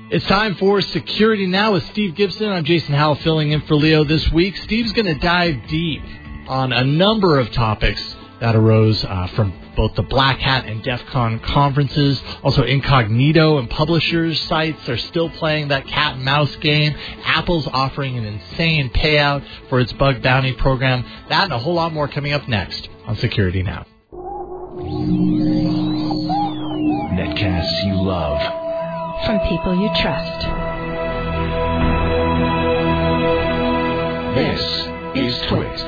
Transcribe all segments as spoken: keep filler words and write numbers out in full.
It's time for Security Now with Steve Gibson. I'm Jason Howell filling in for Leo this week. Steve's going to dive deep on a number of topics that arose uh, from both the Black Hat and DEF CON conferences. Also, Incognito and publishers' sites are still playing that cat and mouse game. Apple's offering an insane payout for its bug bounty program. That and a whole lot more coming up next on Security Now. Netcasts you love. From people you trust. This is Twit.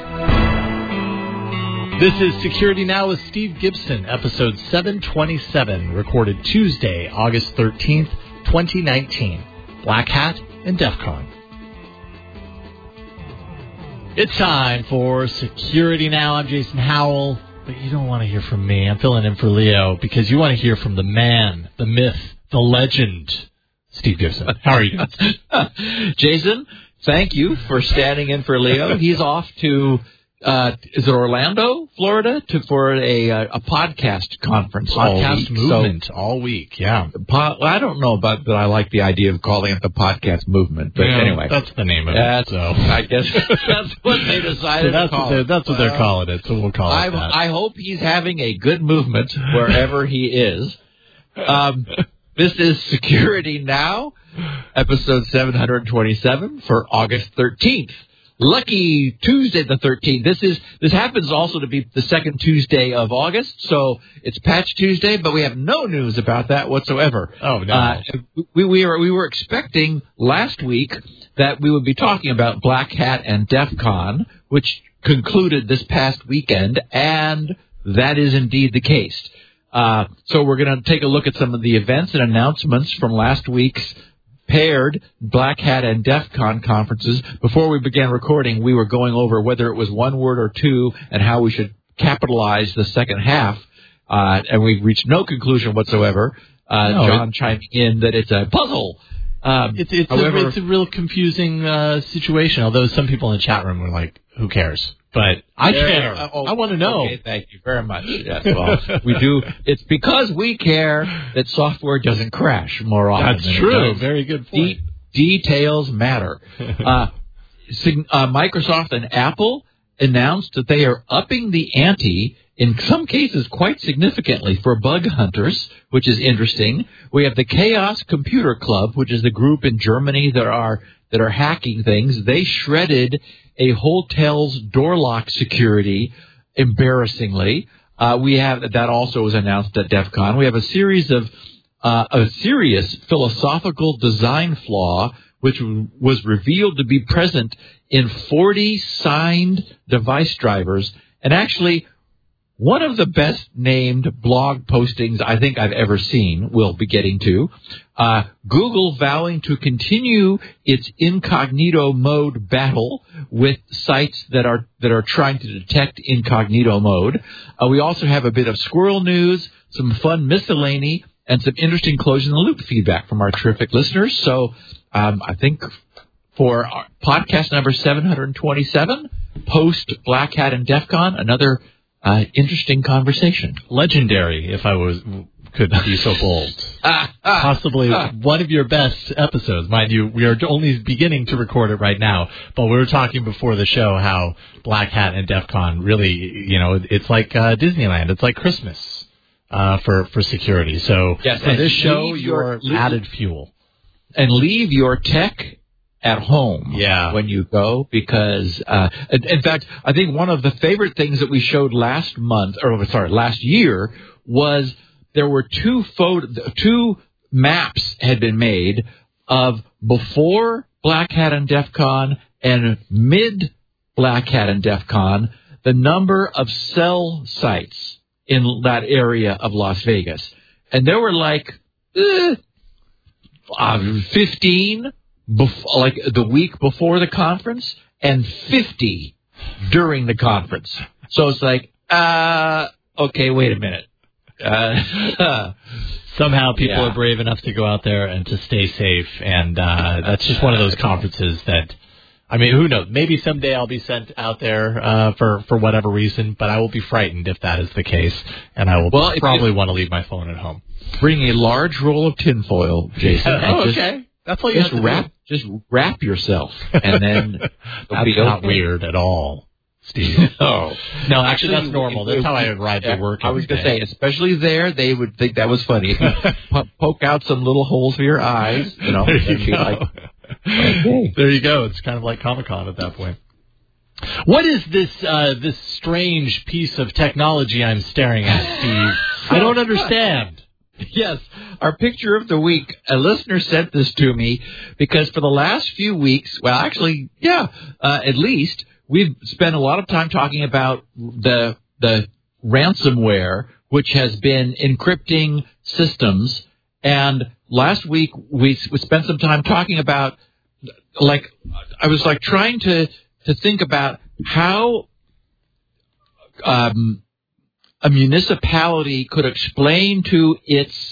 This is Security Now with Steve Gibson, episode seven twenty-seven, recorded Tuesday, August thirteenth, twenty nineteen. Black Hat and DEF CON. It's time for Security Now. I'm Jason Howell, but you don't want to hear from me. I'm filling in for Leo because you want to hear from the man, the myth, the legend, Steve Gibson. How are you doing? Jason, thank you for standing in for Leo. He's off to... Uh, is it Orlando, Florida, to for a a podcast conference podcast all week. movement so, all week? Yeah, po- I don't know about that. I like the idea of calling it the podcast movement, but yeah, anyway, that's the name of that's, it. So I guess that's what they decided. So that's to call what they're, it. that's what they're uh, calling it. So we'll call I, it that. I hope he's having a good movement wherever he is. Um, this is Security Now, episode seven twenty-seven for August thirteenth. Lucky Tuesday the thirteenth. This is this happens also to be the second Tuesday of August, so it's Patch Tuesday, but we have no news about that whatsoever. Oh no. Uh, we we were we were expecting last week that we would be talking about Black Hat and DEF CON, which concluded this past weekend, and that is indeed the case. Uh, so we're going to take a look at some of the events and announcements from last week's paired Black Hat and DEF CON conferences. Before we began recording, we were going over whether it was one word or two and how we should capitalize the second half, uh, and we reached no conclusion whatsoever. Uh, no, John it, chiming in that it's a puzzle. Um, it's it's, however, a, it's a real confusing uh, situation, although some people in the chat room were like, who cares? But I care. Uh, oh, I want to know. Okay, thank you very much. Yes, well, we do. It's because we care that software doesn't crash more often. That's than true. It does. Very good point. De- details matter. uh, uh, Microsoft and Apple announced that they are upping the ante, in some cases quite significantly, for bug hunters, which is interesting. We have the Chaos Computer Club, which is the group in Germany that are that are hacking things. They shredded a hotel's door lock security, embarrassingly. Uh, we have that also was announced at DEF CON. We have a series of uh, a serious philosophical design flaw, which was revealed to be present in forty signed device drivers, and actually one of the best named blog postings I think I've ever seen, we'll be getting to. Uh, Google vowing to continue its incognito mode battle with sites that are that are trying to detect incognito mode. Uh, we also have a bit of squirrel news, some fun miscellany, and some interesting closing-the-loop feedback from our terrific listeners. So um, I think for our podcast number seven twenty-seven, post Black Hat and DEF CON, another Uh, interesting conversation. Legendary, if I was could be so bold. ah, ah, Possibly ah. one of your best episodes. Mind you, we are only beginning to record it right now, but we were talking before the show how Black Hat and DEF CON really, you know, it's like uh, Disneyland. It's like Christmas uh, for, for security. So yes, for this show, your, you're added fuel. And leave your tech at home yeah. when you go, because uh, in, in fact, I think one of the favorite things that we showed last month, or sorry, last year, was there were two photo, two maps had been made of before Black Hat and DEF CON and mid Black Hat and DEF CON, the number of cell sites in that area of Las Vegas, and there were like eh, uh, fifteen. Bef- like the week before the conference, and fifty during the conference. So it's like, uh, okay, wait a minute. Uh, Somehow people yeah. are brave enough to go out there and to stay safe, and uh, that's just one of those conferences that I mean, who knows? Maybe someday I'll be sent out there uh, for, for whatever reason, but I will be frightened if that is the case, and I will well, probably want to leave my phone at home. Bring a large roll of tinfoil, Jason. Yeah, oh, just, okay. That's all you just have to wrap, do. Just wrap yourself, and then That's be not okay. weird at all, Steve. No. No, actually, that's normal. That's how I would ride to work. I was going to say, especially there, they would think that was funny. If you po- poke out some little holes for your eyes, you know, there and you be go. like, okay. There you go. It's kind of like Comic-Con at that point. What is this uh, this strange piece of technology I'm staring at, Steve? I don't understand. Yes, our picture of the week, a listener sent this to me because for the last few weeks, well, actually, yeah, uh, at least, we've spent a lot of time talking about the the ransomware, which has been encrypting systems. And last week, we, we spent some time talking about, like, I was like trying to, to think about how um, a municipality could explain to its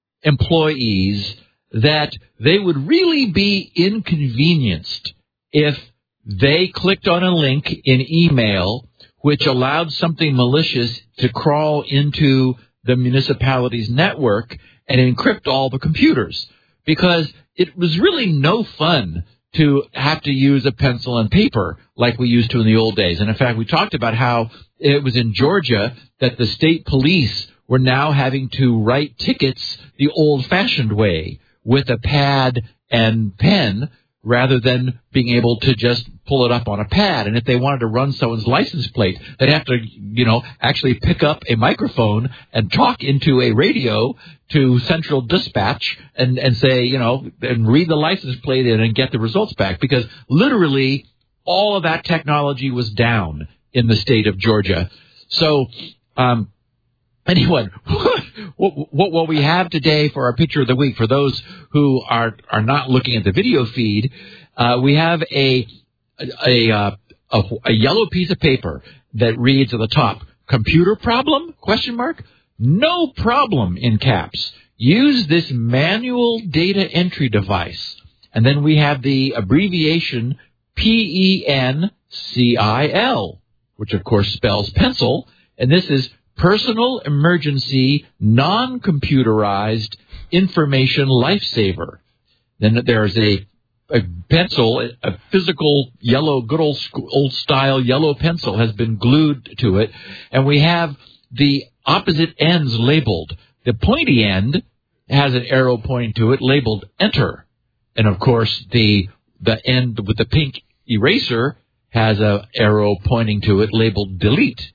employees that they would really be inconvenienced if they clicked on a link in email which allowed something malicious to crawl into the municipality's network and encrypt all the computers. Because it was really no fun to have to use a pencil and paper like we used to in the old days. And in fact, we talked about how it was in Georgia that the state police were now having to write tickets the old-fashioned way with a pad and pen rather than being able to just pull it up on a pad. And if they wanted to run someone's license plate, they'd have to, you know, actually pick up a microphone and talk into a radio to central dispatch and, and say, you know, and read the license plate in and get the results back. Because literally all of that technology was down in the state of Georgia. So, um, Anyway, what, what, what we have today for our picture of the week, for those who are, are not looking at the video feed, uh, we have a a, a a a yellow piece of paper that reads at the top, "Computer problem?" Question mark. No problem in caps. Use this manual data entry device, and then we have the abbreviation P E N C I L, which of course spells pencil, and this is Personal Emergency Non-Computerized Information Lifesaver. Then there's a, a pencil, a physical yellow, good old old style yellow pencil has been glued to it, and we have the opposite ends labeled. The pointy end has an arrow pointing to it labeled Enter, and of course the the end with the pink eraser has an arrow pointing to it labeled Delete.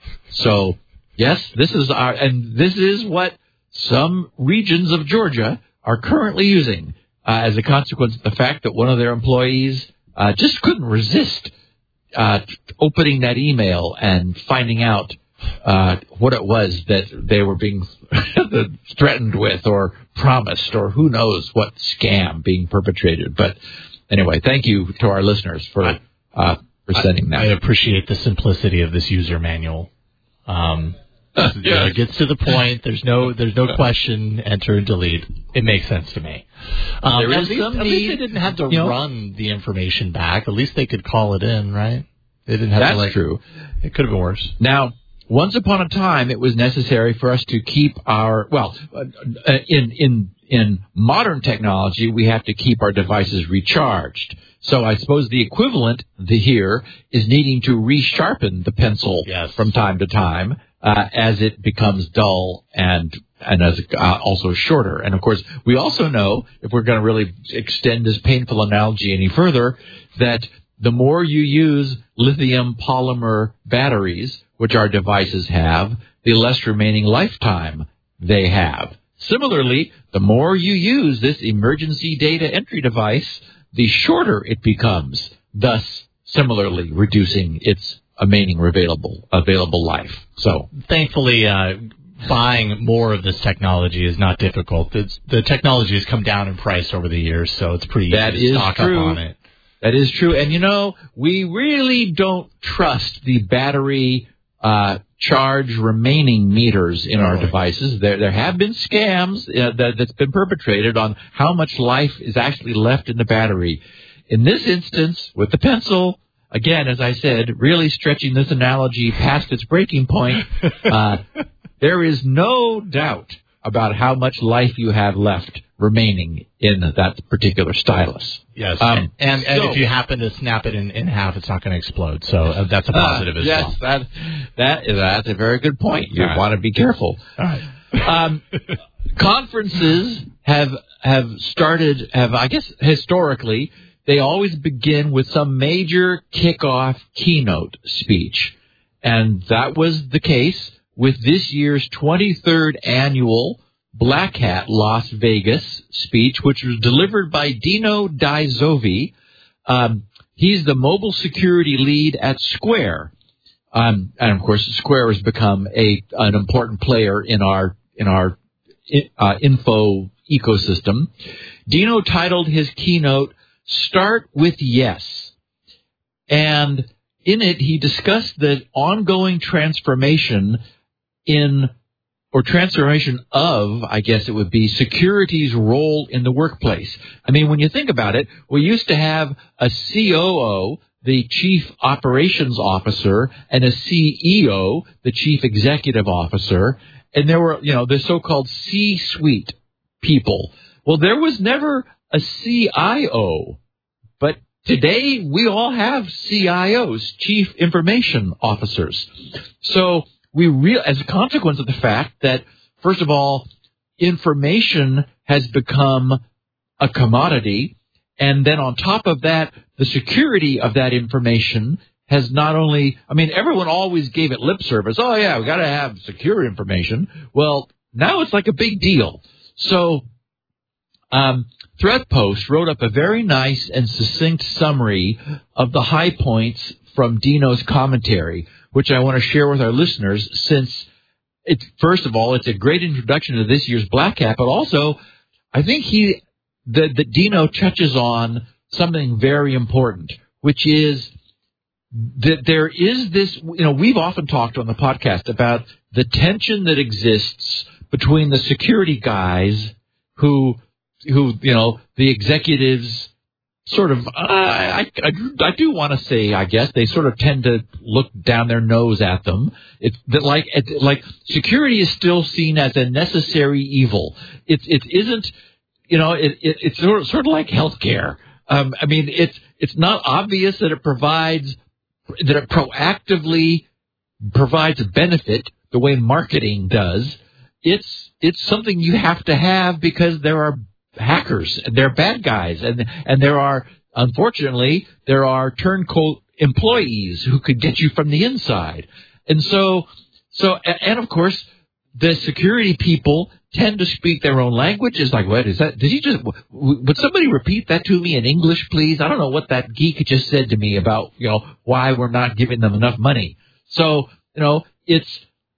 So yes, this is our, and this is what some regions of Georgia are currently using uh, as a consequence of the fact that one of their employees uh, just couldn't resist uh, opening that email and finding out uh, what it was that they were being threatened with or promised or who knows what scam being perpetrated. But anyway, thank you to our listeners for, uh, for sending that. I appreciate the simplicity of this user manual. Um, Uh, you know, it gets to the point. There's no, there's no question. Enter and delete. It makes sense to me. Um, there at, is least, some at need, least they didn't have to you know, run the information back. At least they could call it in, right? They didn't have That's to. Like, true. It could have been worse. Now, once upon a time, it was necessary for us to keep our well, uh, in in in modern technology, we have to keep our devices recharged. So I suppose the equivalent the here is needing to resharpen the pencil yes. from time to time. Uh, as it becomes dull and and as uh, also shorter. And, of course, we also know, if we're going to really extend this painful analogy any further, that the more you use lithium polymer batteries, which our devices have, the less remaining lifetime they have. Similarly, the more you use this emergency data entry device, the shorter it becomes, thus similarly reducing its remaining available available life. So thankfully, uh, buying more of this technology is not difficult. It's, the technology has come down in price over the years, so it's pretty easy that to is stock true. up on it. That is true. And, you know, we really don't trust the battery uh, charge remaining meters in our devices. There there have been scams uh, that, that's been perpetrated on how much life is actually left in the battery. in this instance, with the pencil, again, as I said, really stretching this analogy past its breaking point, uh, there is no doubt about how much life you have left remaining in that particular stylus. Yes, um, and, and so, if you happen to snap it in, in half, it's not going to explode. So uh, that's a positive uh, as yes, well. Yes, that, that is, that's a very good point. You right. want to be careful. All right. um, conferences have have started, have I guess historically, they always begin with some major kickoff keynote speech. And that was the case with this year's twenty-third annual Black Hat Las Vegas speech, which was delivered by Dino Daizovi. Um, he's the mobile security lead at Square. Um, and, of course, Square has become a an important player in our in our uh, info ecosystem. Dino titled his keynote, Start with Yes. And in it, he discussed the ongoing transformation in, or transformation of, I guess it would be, security's role in the workplace. I mean, when you think about it, we used to have a C O O, the Chief Operations Officer, and a C E O, the Chief Executive Officer, and there were, you know, the so-called C-suite people. Well, there was never a C I O, but today we all have C I Os, Chief Information Officers. So we real as a consequence of the fact that, first of all, information has become a commodity, and then on top of that, the security of that information has not only, I mean, everyone always gave it lip service. Oh, yeah, we got to have secure information. Well, now it's like a big deal. So um, ThreatPost wrote up a very nice and succinct summary of the high points from Dino's commentary, which I want to share with our listeners, since it's, first of all, it's a great introduction to this year's Black Hat, but also I think he, the, the Dino touches on something very important, which is that there is this, you know, we've often talked on the podcast about the tension that exists between the security guys who, who, you know, the executives sort of, uh, I, I, I do want to say, I guess, they sort of tend to look down their nose at them. It's that like, it, like security is still seen as a necessary evil. It, it isn't, you know, it, it, it's sort of, sort of like healthcare. Um, I mean, it's, it's not obvious that it provides, that it proactively provides a benefit the way marketing does. It's, it's something you have to have because there are hackers, and they're bad guys, and and there are, unfortunately, there are turncoat employees who could get you from the inside. And so, so, and of course, the security people tend to speak their own language. It's like, what is that? Did he just, would somebody repeat that to me in English, please? I don't know what that geek just said to me about, you know, why we're not giving them enough money. So, you know, it's,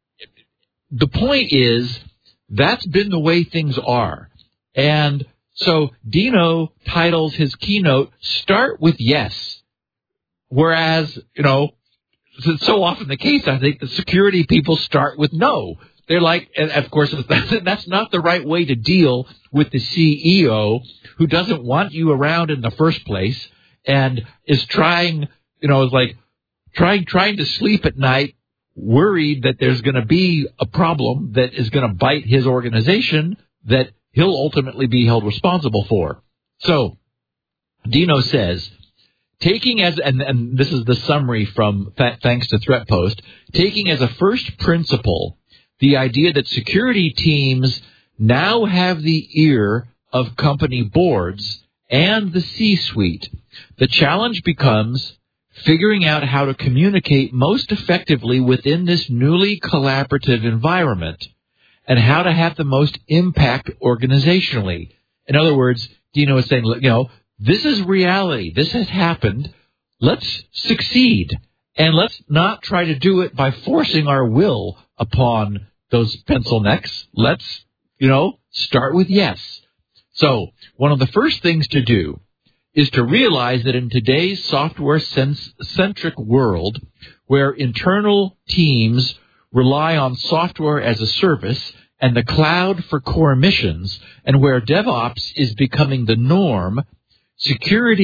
the point is, that's been the way things are. And so Dino titles his keynote, Start with Yes. Whereas, you know, it's so often the case, I think the security people start with no. They're like, and of course, that's not the right way to deal with the C E O who doesn't want you around in the first place and is trying, you know, is like trying, trying to sleep at night, worried that there's going to be a problem that is going to bite his organization that he'll ultimately be held responsible for. So, Dino says, taking as, and, and this is the summary from th- thanks to ThreatPost, taking as a first principle the idea that security teams now have the ear of company boards and the C-suite. The challenge becomes figuring out how to communicate most effectively within this newly collaborative environment, and how to have the most impact organizationally. In other words, Dino is saying, you know, this is reality. This has happened. Let's succeed. And let's not try to do it by forcing our will upon those pencil necks. Let's, you know, start with yes. So one of the first things to do is to realize that in today's software-centric world, where internal teams rely on software as a service and the cloud for core missions, and where DevOps is becoming the norm, security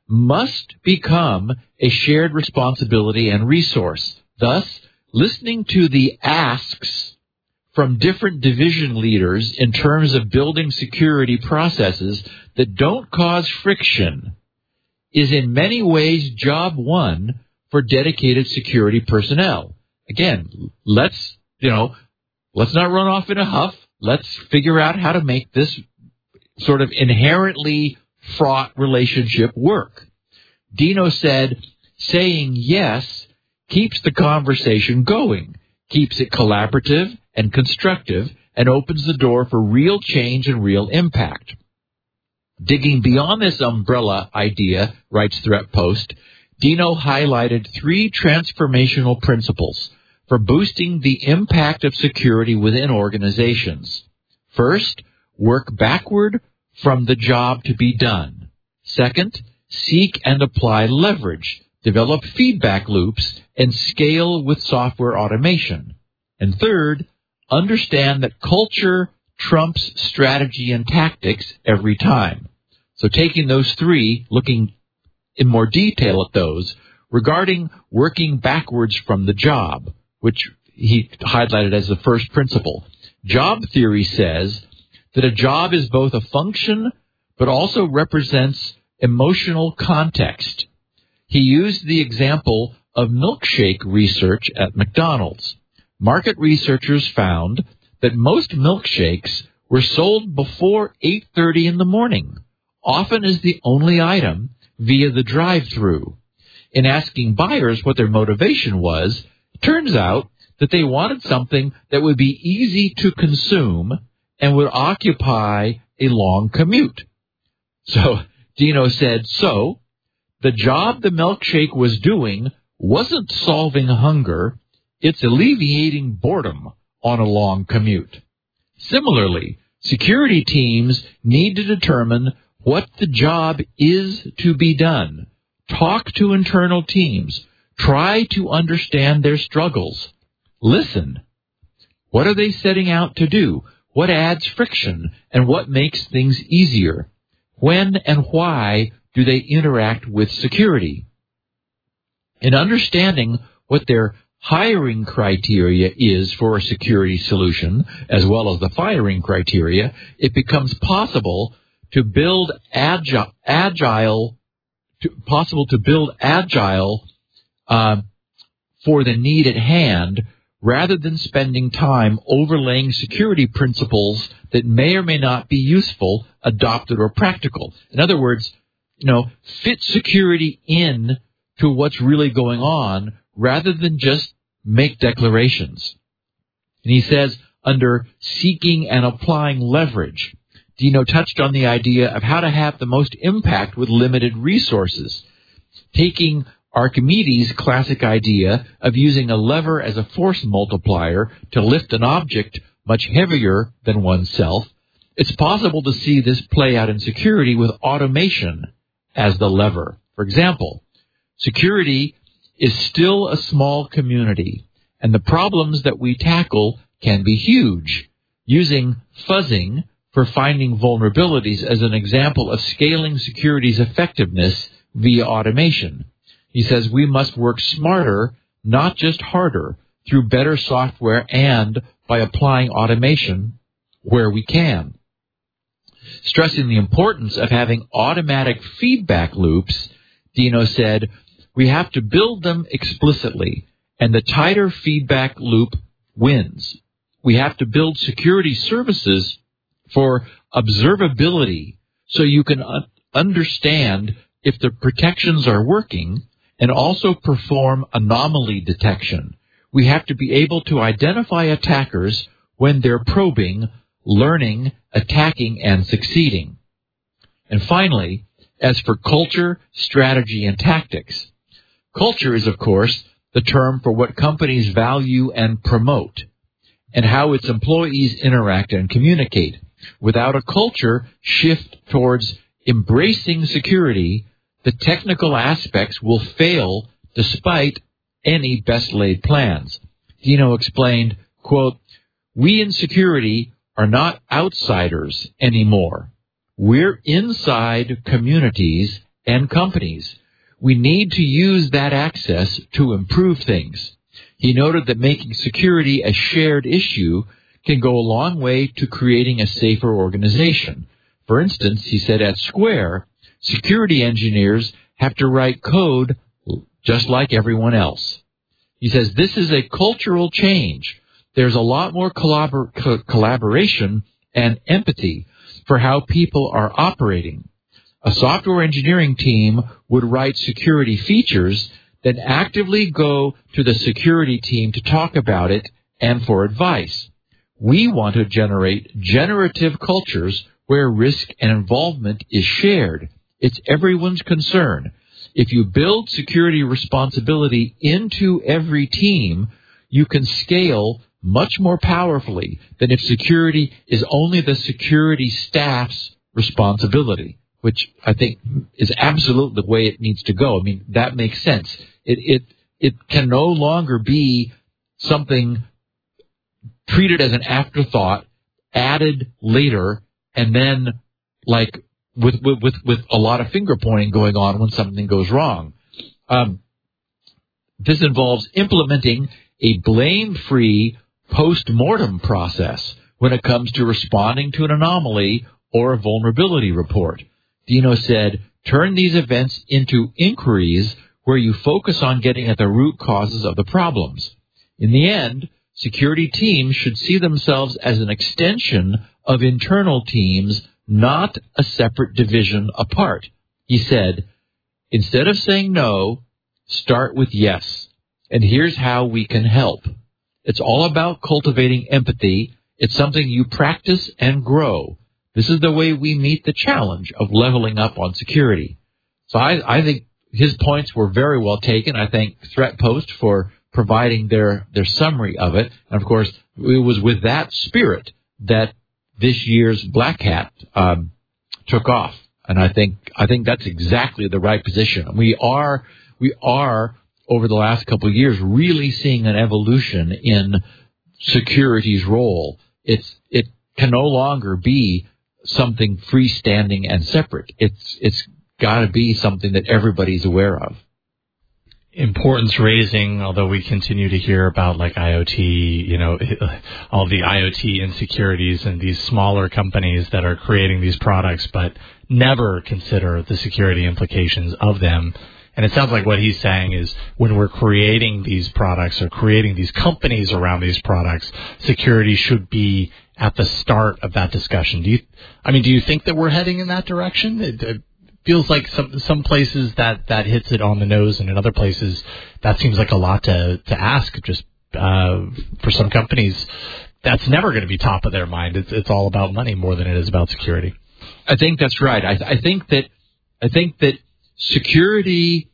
must become a shared responsibility and resource. Thus, listening to the asks from different division leaders in terms of building security processes that don't cause friction is in many ways job one for dedicated security personnel. Again, let's, you know, let's not run off in a huff. Let's figure out how to make this sort of inherently fraught relationship work. Dino said, saying yes keeps the conversation going, keeps it collaborative and constructive, and opens the door for real change and real impact. Digging beyond this umbrella idea, writes ThreatPost, Dino highlighted three transformational principles for boosting the impact of security within organizations. First, work backward from the job to be done. Second, seek and apply leverage, develop feedback loops, and scale with software automation. And third, understand that culture trumps strategy and tactics every time. So taking those three, looking in more detail at those, regarding working backwards from the job, which he highlighted as the first principle. Job theory says that a job is both a function but also represents emotional context. He used the example of milkshake research at McDonald's. Market researchers found that most milkshakes were sold before eight thirty in the morning, often as the only item via the drive-thru. In asking buyers what their motivation was, it turns out that they wanted something that would be easy to consume and would occupy a long commute. So Dino said, so the job the milkshake was doing wasn't solving hunger, it's alleviating boredom on a long commute. Similarly, security teams need to determine what the job is to be done. Talk to internal teams. Try to understand their struggles. Listen. What are they setting out to do? What adds friction and what makes things easier? When and why do they interact with security? In understanding what their hiring criteria is for a security solution, as well as the firing criteria, it becomes possible to build agile, agile to, possible to build agile uh, for the need at hand, rather than spending time overlaying security principles that may or may not be useful, adopted, or practical. In other words, you know, fit security in to what's really going on, rather than just make declarations. And he says, under seeking and applying leverage, Dino touched on the idea of how to have the most impact with limited resources, taking Archimedes' classic idea of using a lever as a force multiplier to lift an object much heavier than oneself. It's possible to see this play out in security with automation as the lever. For example, security is still a small community, and the problems that we tackle can be huge. Using fuzzing for finding vulnerabilities as an example of scaling security's effectiveness via automation. He says we must work smarter, not just harder, through better software and by applying automation where we can. Stressing the importance of having automatic feedback loops, Dino said, we have to build them explicitly, and the tighter feedback loop wins. We have to build security services for observability so you can un- understand if the protections are working, and also perform anomaly detection. We have to be able to identify attackers when they're probing, learning, attacking, and succeeding. And finally, as for culture, strategy, and tactics, culture is, of course, the term for what companies value and promote, and how its employees interact and communicate. Without a culture shift towards embracing security, the technical aspects will fail despite any best-laid plans. Dino explained, quote, we in security are not outsiders anymore. We're inside communities and companies. We need to use that access to improve things. He noted that making security a shared issue can go a long way to creating a safer organization. For instance, he said at Square, security engineers have to write code just like everyone else. He says this is a cultural change. There's a lot more collabor- co- collaboration and empathy for how people are operating. A software engineering team would write security features, then actively go to the security team to talk about it and for advice. We want to generate generative cultures where risk and involvement is shared. It's everyone's concern. If you build security responsibility into every team, you can scale much more powerfully than if security is only the security staff's responsibility, which I think is absolutely the way it needs to go. I mean, that makes sense. It it it can no longer be something treated as an afterthought, added later, and then like with with with, with a lot of finger pointing going on when something goes wrong. Um, this involves implementing a blame-free post-mortem process when it comes to responding to an anomaly or a vulnerability report. Dino said, turn these events into inquiries where you focus on getting at the root causes of the problems. In the end, security teams should see themselves as an extension of internal teams, not a separate division apart. He said, instead of saying no, start with yes. And here's how we can help. It's all about cultivating empathy. It's something you practice and grow. This is the way we meet the challenge of leveling up on security. So I, I think his points were very well taken. I thank ThreatPost for providing their, their summary of it. And, of course, it was with that spirit that this year's Black Hat um, took off. And I think I think that's exactly the right position. We are we are over the last couple of years really seeing an evolution in security's role. It's it can no longer be something freestanding and separate. It's it's got to be something that everybody's aware of. Importance raising, although we continue to hear about like IoT, you know, all the IoT insecurities and these smaller companies that are creating these products, but never consider the security implications of them. And it sounds like what he's saying is when we're creating these products or creating these companies around these products, security should be at the start of that discussion. Do you, I mean, do you think that we're heading in that direction? It, it feels like some some places that, that hits it on the nose, and in other places that seems like a lot to, to ask. Just uh, for some companies, that's never going to be top of their mind. It's it's all about money more than it is about security. I think that's right. I, I think that I think that security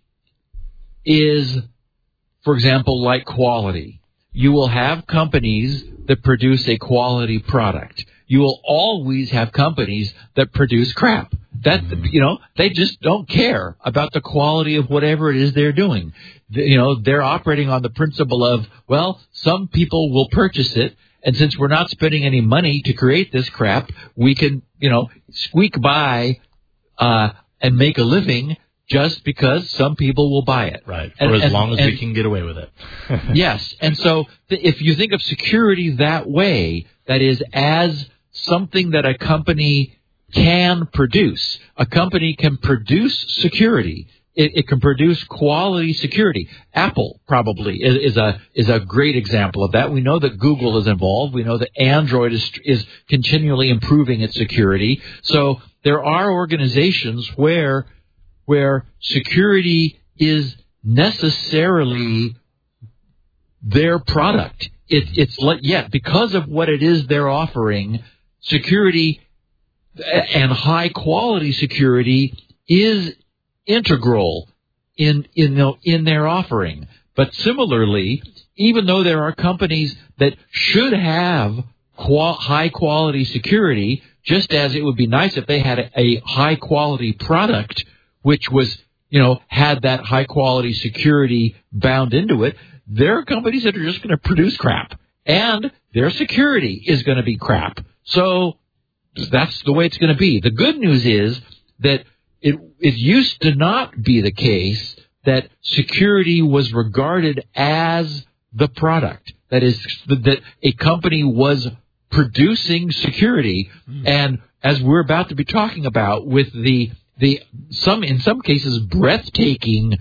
is, for example, like quality. You will have companies that produce a quality product. You will always have companies that produce crap. That, you know, they just don't care about the quality of whatever it is they're doing. You know, they're operating on the principle of, well, some people will purchase it, and since we're not spending any money to create this crap, we can, you know, squeak by uh, and make a living just because some people will buy it. Right, for and, as and, long as and, we can get away with it. Yes, and so th- if you think of security that way, that is as something that a company can produce. A company can produce security. It, it can produce quality security. Apple probably is, is a is a great example of that. We know that Google is involved. We know that Android is is continually improving its security. So there are organizations where where security is necessarily their product. It, it's like, yeah, because of what it is they're offering, security and high quality security is integral in in in their offering. But similarly, even though there are companies that should have qual- high quality security, just as it would be nice if they had a, a high quality product which was, you know, had that high quality security bound into it, there are companies that are just going to produce crap, and their security is going to be crap. So that's the way it's going to be. The good news is that it it used to not be the case that security was regarded as the product. That is, that a company was producing security, mm. and as we're about to be talking about, with the the some in some cases breathtaking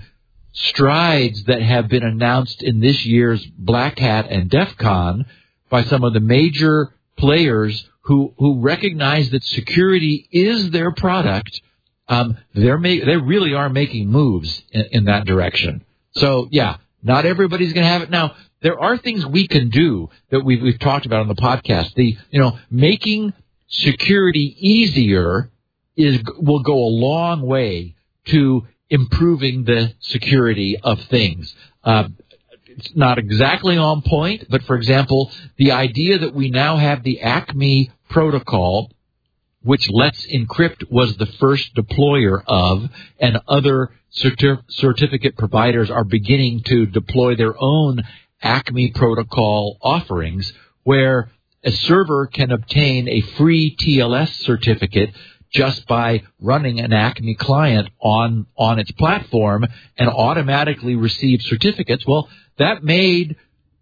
strides that have been announced in this year's Black Hat and DEF CON by some of the major players who who recognize that security is their product, um, they're ma- they really are making moves in, in that direction. So yeah, not everybody's going to have it now. There are things we can do that we've, we've talked about on the podcast. The, you know, making security easier is will go a long way to improving the security of things. Uh, it's not exactly on point, but for example, the idea that we now have the Acme protocol, which Let's Encrypt was the first deployer of, and other certif- certificate providers are beginning to deploy their own Acme protocol offerings, where a server can obtain a free T L S certificate just by running an Acme client on, on its platform and automatically receive certificates. Well, that made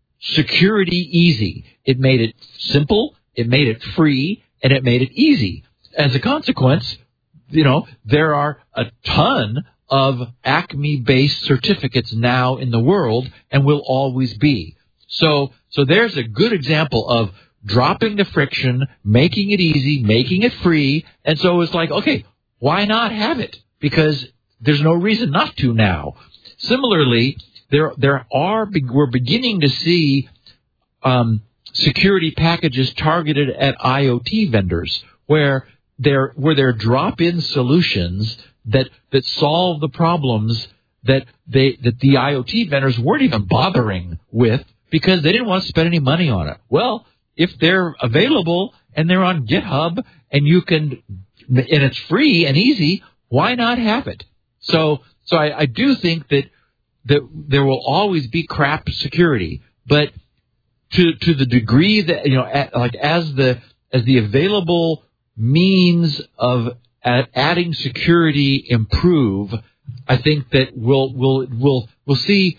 security easy. It made it simple, it made it free, and it made it easy. As a consequence, you know, there are a ton of Acme-based certificates now in the world and will always be. So, so there's a good example of dropping the friction, making it easy, making it free, and so it's like, okay, why not have it? Because there's no reason not to now. Similarly, there there are we're beginning to see um, security packages targeted at IoT vendors, where they're where they're drop-in solutions that that solve the problems that they that the IoT vendors weren't even bothering with because they didn't want to spend any money on it. Well, if they're available and they're on GitHub and you can, and it's free and easy, why not have it? So, so I, I do think that that there will always be crap security, but to to the degree that, you know, at, like as the as the available means of adding security improve, I think that we'll we'll we'll we'll see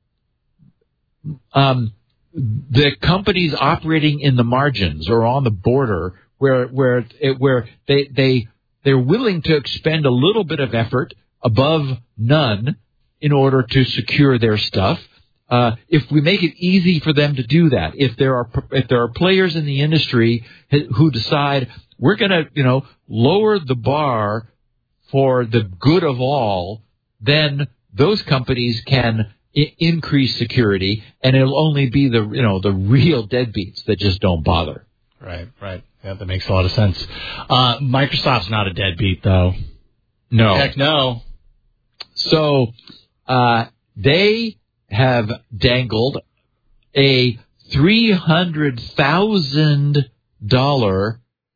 um, the companies operating in the margins or on the border, where where it, where they they they're willing to expend a little bit of effort above none in order to secure their stuff. Uh, if we make it easy for them to do that, if there are if there are players in the industry who decide we're going to, you know, lower the bar for the good of all, then those companies can I- increase security, and it'll only be the, you know, the real deadbeats that just don't bother. Right, right. Yeah, that makes a lot of sense. Uh, Microsoft's not a deadbeat, though. No. Heck no. So uh, they have dangled a three hundred thousand dollars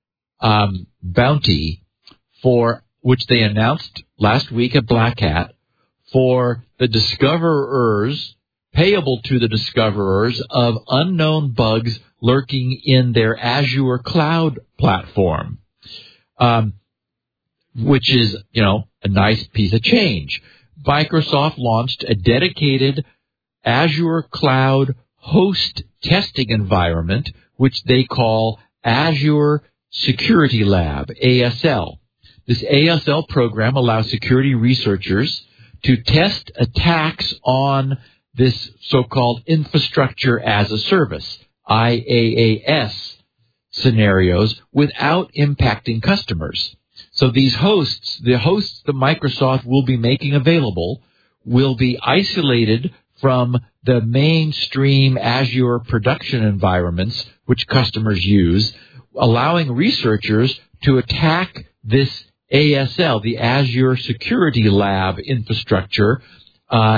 um, bounty for which they announced last week at Black Hat for the discoverers, payable to the discoverers of unknown bugs lurking in their Azure cloud platform, um, which is, you know, a nice piece of change. Microsoft launched a dedicated Azure cloud host testing environment, which they call Azure Security Lab, A S L. This A S L program allows security researchers to test attacks on this so-called infrastructure as a service, I A A S, scenarios without impacting customers. So these hosts, the hosts that Microsoft will be making available, will be isolated from the mainstream Azure production environments which customers use, allowing researchers to attack this A S L, the Azure Security Lab infrastructure, uh,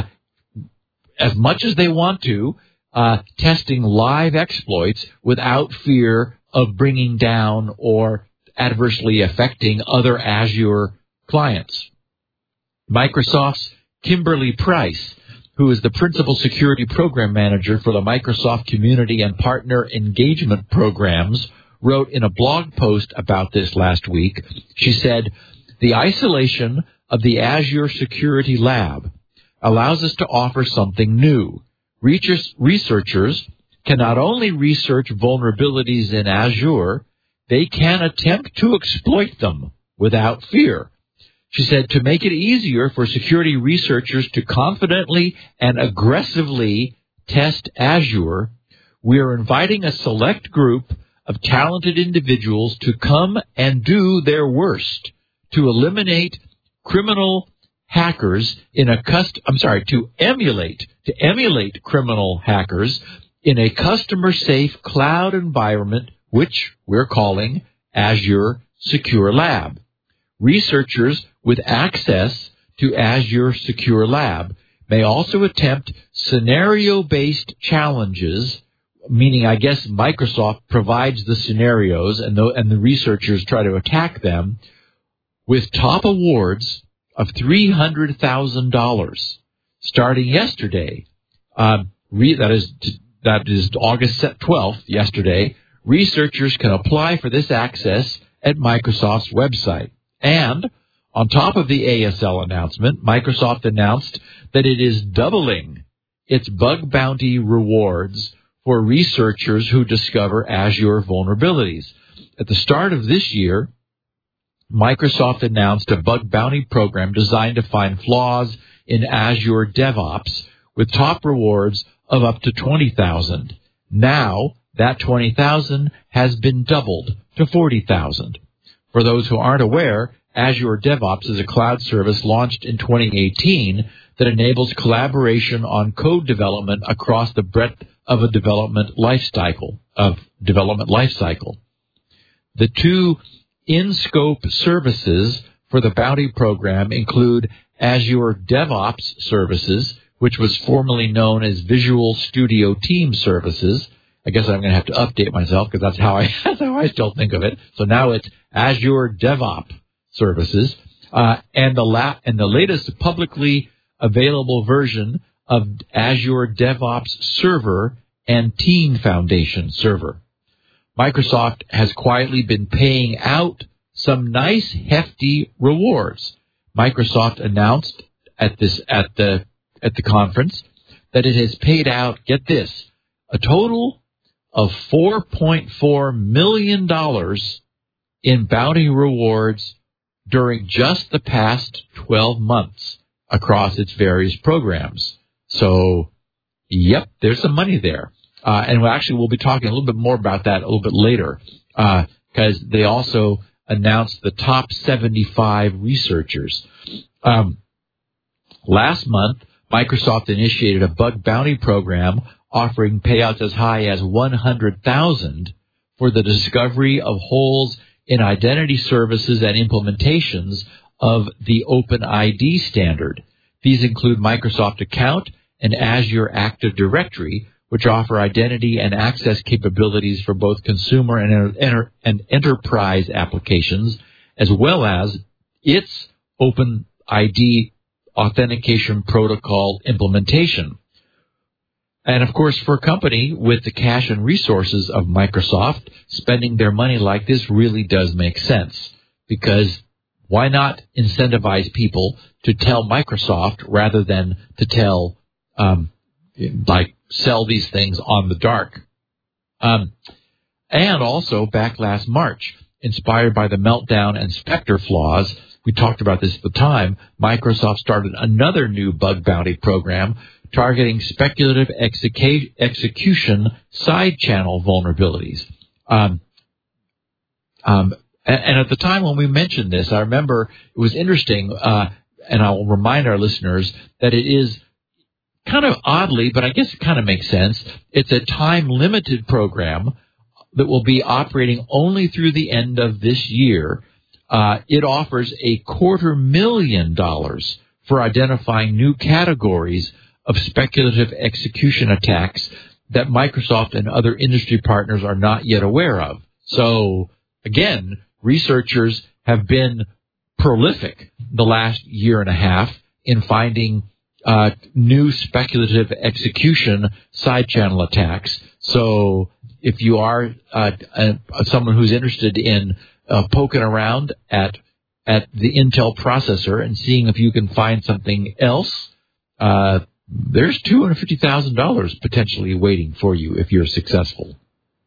as much as they want to, uh, testing live exploits without fear of bringing down or adversely affecting other Azure clients. Microsoft's Kimberly Price, who is the principal security program manager for the Microsoft Community and Partner Engagement Programs, wrote in a blog post about this last week. She said, The isolation of the Azure Security Lab allows us to offer something new. Researchers can not only research vulnerabilities in Azure, they can attempt to exploit them without fear. She said, to make it easier for security researchers to confidently and aggressively test Azure, we are inviting a select group of talented individuals to come and do their worst to eliminate criminal hackers in a cust- I'm sorry, to emulate, to emulate criminal hackers in a customer-safe cloud environment, which we're calling Azure Secure Lab. Researchers with access to Azure Secure Lab may also attempt scenario-based challenges, meaning I guess Microsoft provides the scenarios and the, and the researchers try to attack them, with top awards of three hundred thousand dollars starting yesterday. Um, re, that is that is August twelfth, yesterday. Researchers can apply for this access at Microsoft's website. And on top of the A S L announcement, Microsoft announced that it is doubling its bug bounty rewards for researchers who discover Azure vulnerabilities. At the start of this year, Microsoft announced a bug bounty program designed to find flaws in Azure DevOps with top rewards of up to twenty thousand dollars. Now, that twenty thousand dollars has been doubled to forty thousand dollars. For those who aren't aware, Azure DevOps is a cloud service launched in twenty eighteen that enables collaboration on code development across the breadth of a development lifecycle of development lifecycle. The two in-scope services for the bounty program include Azure DevOps Services, which was formerly known as Visual Studio Team Services. I guess I'm going to have to update myself because that's how I that's how I still think of it. So now it's Azure DevOps Services, uh, and the la- and the latest publicly available version of Azure DevOps Server and Team Foundation Server. Microsoft has quietly been paying out some nice hefty rewards. Microsoft announced at this at the at the conference that it has paid out, get this, a total of four point four million dollars in bounty rewards during just the past twelve months across its various programs. So, yep, there's some money there. Uh, and we actually we'll be talking a little bit more about that a little bit later, because uh, they also announced the top seventy-five researchers. Um, last month, Microsoft initiated a bug bounty program offering payouts as high as one hundred thousand dollars for the discovery of holes in identity services and implementations of the OpenID standard. These include Microsoft Account and Azure Active Directory, which offer identity and access capabilities for both consumer and, enter- and enterprise applications, as well as its OpenID authentication protocol implementation. And, of course, for a company with the cash and resources of Microsoft, spending their money like this really does make sense, because why not incentivize people to tell Microsoft rather than to tell, um, like, sell these things on the dark? Um, and also, back last March, inspired by the Meltdown and Spectre flaws, we talked about this at the time, Microsoft started another new bug bounty program targeting speculative execu- execution side channel vulnerabilities. Um, um, and, and at the time when we mentioned this, I remember it was interesting, uh, and I'll remind our listeners that it is kind of oddly, but I guess it kind of makes sense. It's a time-limited program that will be operating only through the end of this year. Uh, it offers a quarter million dollars for identifying new categories of speculative execution attacks that Microsoft and other industry partners are not yet aware of. So, again, researchers have been prolific the last year and a half in finding uh, new speculative execution side channel attacks. So, if you are uh, uh, someone who's interested in uh, poking around at at the Intel processor and seeing if you can find something else, uh, there's two hundred fifty thousand dollars potentially waiting for you if you're successful.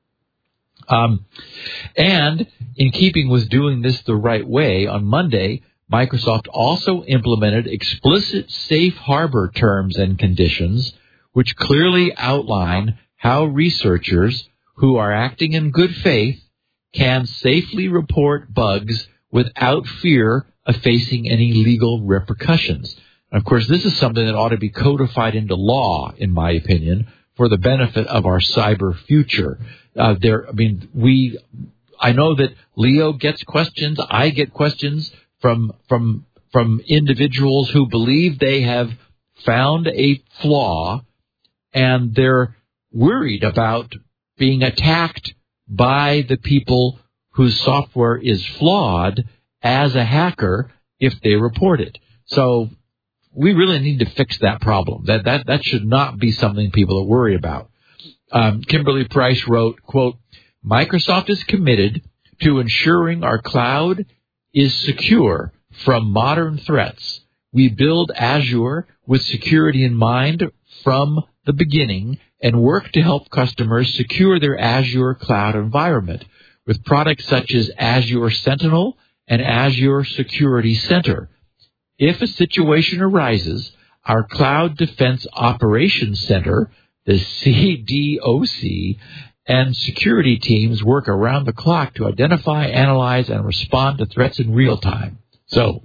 Um, and in keeping with doing this the right way, on Monday, Microsoft also implemented explicit safe harbor terms and conditions, which clearly outline how researchers who are acting in good faith can safely report bugs without fear of facing any legal repercussions. And of course, this is something that ought to be codified into law, in my opinion, for the benefit of our cyber future. Uh, there, I mean, we, I know that Leo gets questions, I get questions from, from, from individuals who believe they have found a flaw and they're worried about being attacked by the people whose software is flawed as a hacker if they report it. So we really need to fix that problem. That that that should not be something people are worried about. Um, Kimberly Price wrote, quote, Microsoft is committed to ensuring our cloud is secure from modern threats. We build Azure with security in mind from the beginning and work to help customers secure their Azure cloud environment with products such as Azure Sentinel and Azure Security Center. If a situation arises, our Cloud Defense Operations Center, the C D O C, and security teams work around the clock to identify, analyze, and respond to threats in real time. So,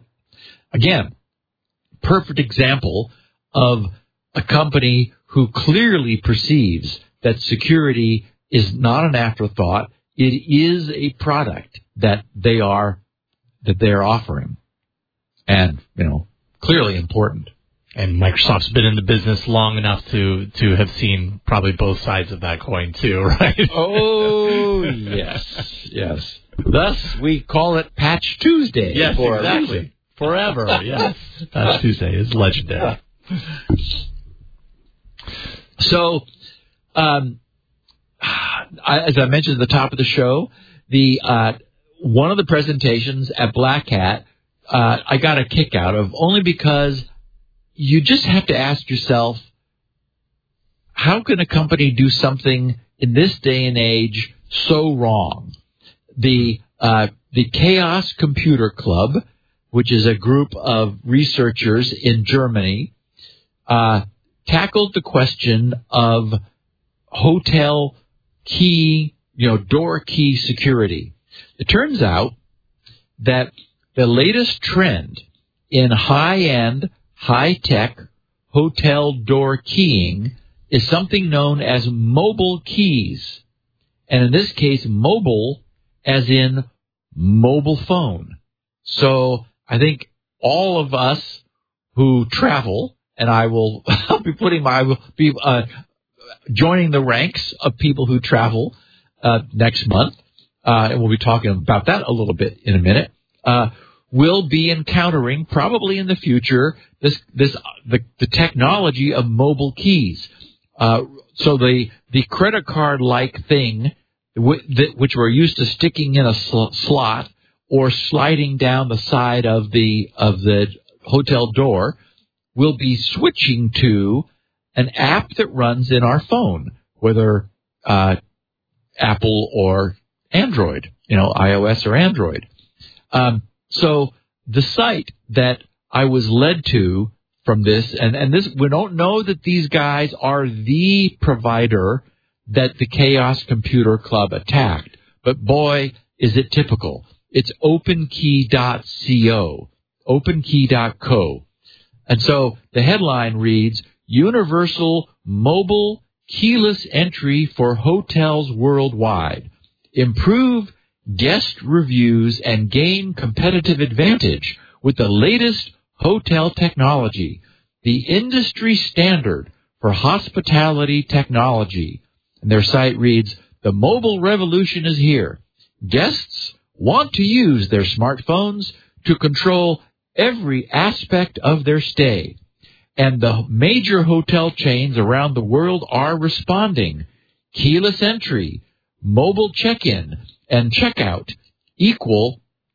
again, perfect example of a company who clearly perceives that security is not an afterthought. It is a product that they are that they are offering, and you know, clearly important. And Microsoft's been in the business long enough to to have seen probably both sides of that coin too, right? Oh yes, yes. Thus we call it Patch Tuesday. Yes, for exactly. A reason. Forever. Yes, Patch Tuesday is legendary. So, um, I, as I mentioned at the top of the show, the uh, one of the presentations at Black Hat, uh, I got a kick out of only because you just have to ask yourself, how can a company do something in this day and age so wrong? The uh, the Chaos Computer Club, which is a group of researchers in Germany, uh, tackled the question of hotel key, you know, door key security. It turns out that the latest trend in high-end, high-tech hotel door keying is something known as mobile keys. And in this case, mobile as in mobile phone. So I think all of us who travel, and I will I'll be putting my I will be uh, joining the ranks of people who travel uh, next month, uh, and we'll be talking about that a little bit in a minute. Uh, we'll be encountering probably in the future this this the, the technology of mobile keys. Uh, so the the credit card like thing, which we're used to sticking in a sl- slot or sliding down the side of the of the hotel door, will be switching to an app that runs in our phone, whether uh, Apple or Android, you know, iOS or Android. Um, so the site that I was led to from this, and, and this, we don't know that these guys are the provider that the Chaos Computer Club attacked, but boy, is it typical. It's openkey dot co, openkey dot co. And so the headline reads, Universal Mobile Keyless Entry for Hotels Worldwide. Improve guest reviews and gain competitive advantage with the latest hotel technology, the industry standard for hospitality technology. And their site reads, the mobile revolution is here. Guests want to use their smartphones to control every aspect of their stay. And the major hotel chains around the world are responding. Keyless entry, mobile check-in, and checkout equal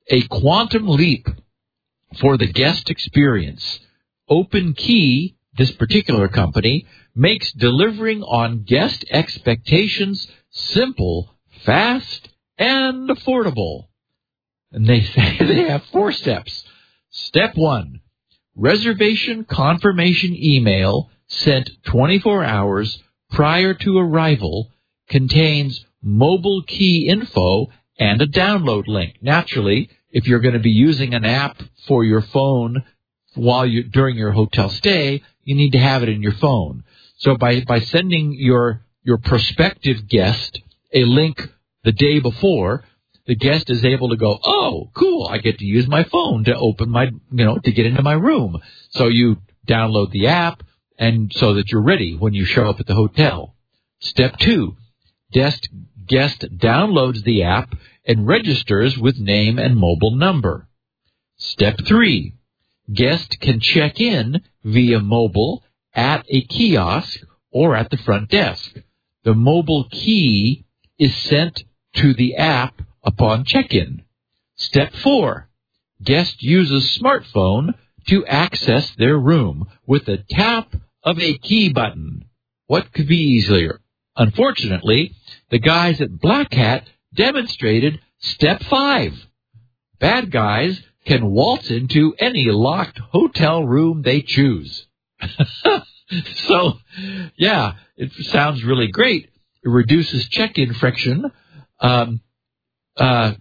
a quantum leap for the guest experience. OpenKey, this particular company, makes delivering on guest expectations simple, fast, and affordable. And they say they have four steps. Step one, reservation confirmation email sent twenty-four hours prior to arrival contains mobile key info and a download link. Naturally, if you're going to be using an app for your phone while you during your hotel stay, you need to have it in your phone. So by, by sending your your prospective guest a link the day before, the guest is able to go, oh, cool, I get to use my phone to open my, you know, to get into my room. So you download the app, and so that you're ready when you show up at the hotel. Step two, guest, guest downloads the app and registers with name and mobile number. Step three, guest can check in via mobile at a kiosk or at the front desk. The mobile key is sent to the app upon check-in. Step four, guest uses smartphone to access their room with a tap of a key button. What could be easier? Unfortunately, the guys at Black Hat demonstrated step five. Bad guys can waltz into any locked hotel room they choose. So, yeah, it sounds really great. It reduces check-in friction. Um, uh,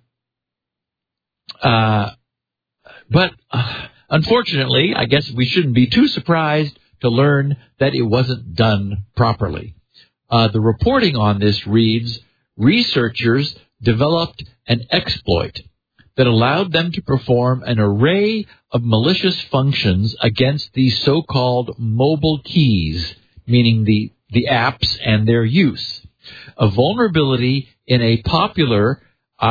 uh, but uh, unfortunately, I guess we shouldn't be too surprised to learn that it wasn't done properly. Uh, the reporting on this reads, researchers developed an exploit that allowed them to perform an array of malicious functions against these so-called mobile keys, meaning the, the apps and their use. A vulnerability in a popular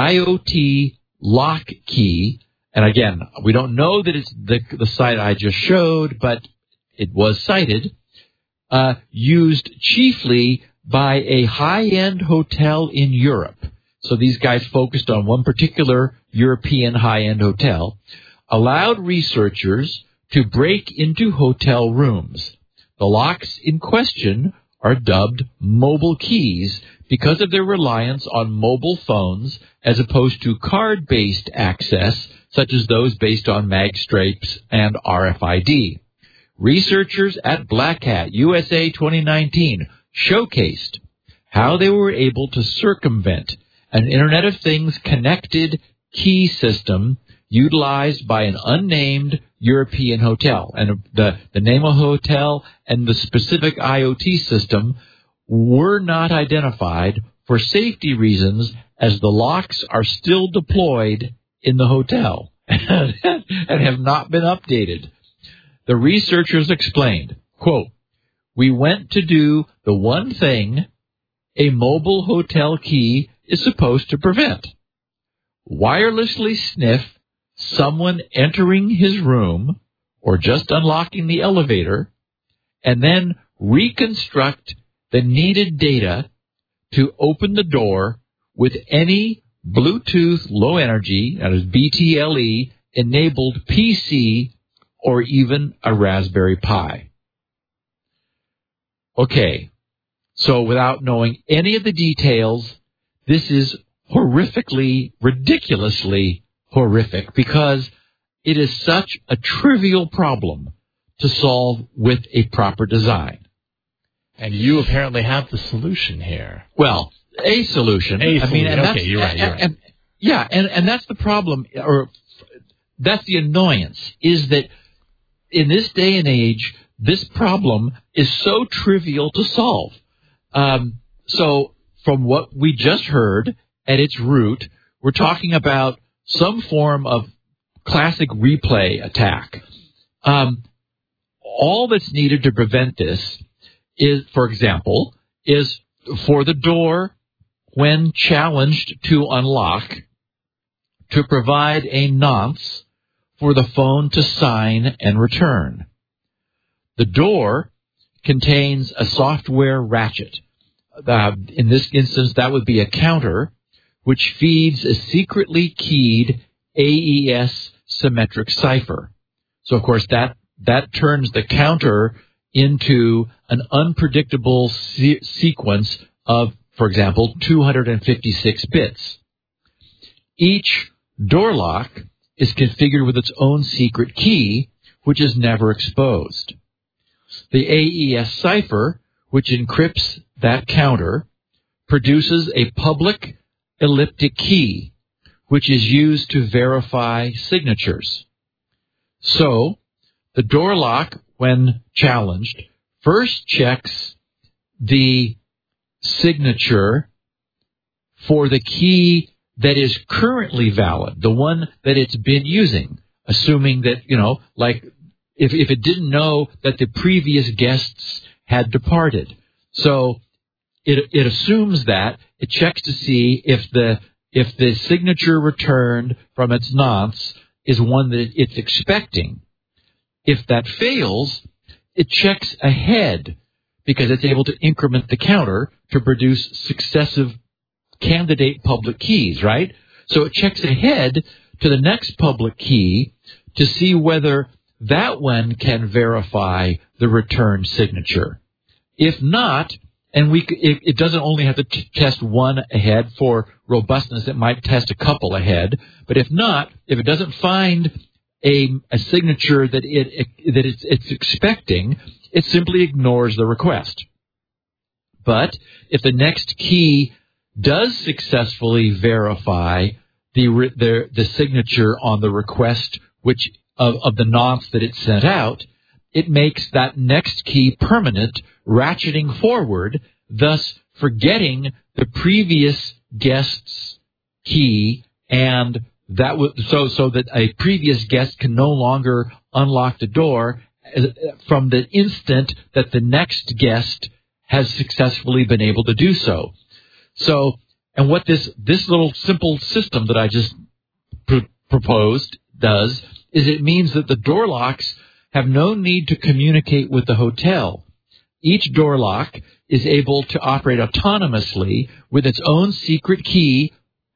IoT lock key, and again, we don't know that it's the, the site I just showed, but it was cited, uh, used chiefly by a high-end hotel in Europe. So these guys focused on one particular European high-end hotel, allowed researchers to break into hotel rooms. The locks in question are dubbed mobile keys because of their reliance on mobile phones as opposed to card-based access, such as those based on magstripes and R F I D. Researchers at Black Hat U S A twenty nineteen showcased how they were able to circumvent an Internet of Things connected key system utilized by an unnamed European hotel. And the, the name of the hotel and the specific IoT system were not identified for safety reasons, as the locks are still deployed in the hotel and have not been updated. The researchers explained, quote, we went to do the one thing a mobile hotel key is supposed to prevent. Wirelessly sniff someone entering his room or just unlocking the elevator, and then reconstruct the needed data to open the door with any Bluetooth Low Energy, that is B T L E, enabled P C or even a Raspberry Pi. Okay, so without knowing any of the details, this is horrifically, ridiculously horrific because it is such a trivial problem to solve with a proper design. And you apparently have the solution here. Well, a solution. A solution. I mean, and okay, that's, you're right. You're and, right. And, yeah, and, and that's the problem, or that's the annoyance, is that in this day and age, this problem is so trivial to solve. Um, so from what we just heard, at its root, we're talking about some form of classic replay attack. Um, all that's needed to prevent this is, for example, is for the door, when challenged to unlock, to provide a nonce for the phone to sign and return. The door contains a software ratchet. Uh, in this instance, that would be a counter, which feeds a secretly keyed A E S symmetric cipher. So, of course, that, that turns the counter into an unpredictable se- sequence of, for example, two hundred fifty-six bits. Each door lock is configured with its own secret key, which is never exposed. The A E S cipher, which encrypts that counter, produces a public elliptic key, which is used to verify signatures. So, the door lock, when challenged, first checks the signature for the key that is currently valid, the one that it's been using, assuming that, you know, like if, if it didn't know that the previous guests had departed. So it, it assumes that, it checks to see if the, if the signature returned from its nonce is one that it's expecting. If that fails, it checks ahead because it's able to increment the counter to produce successive candidate public keys, right? So it checks ahead to the next public key to see whether that one can verify the returned signature. If not, and we it, it doesn't only have to t- test one ahead for robustness, it might test a couple ahead. But if not, if it doesn't find a, a signature that it, it that it's, it's expecting, it simply ignores the request. But if the next key does successfully verify the the, the signature on the request, which of, of the nonce that it sent out, it makes that next key permanent, ratcheting forward, thus forgetting the previous guest's key, and that w- so so that a previous guest can no longer unlock the door from the instant that the next guest has successfully been able to do so. So, and what this this little simple system that I just pr- proposed does is it means that the door locks have no need to communicate with the hotel. Each door lock is able to operate autonomously with its own secret key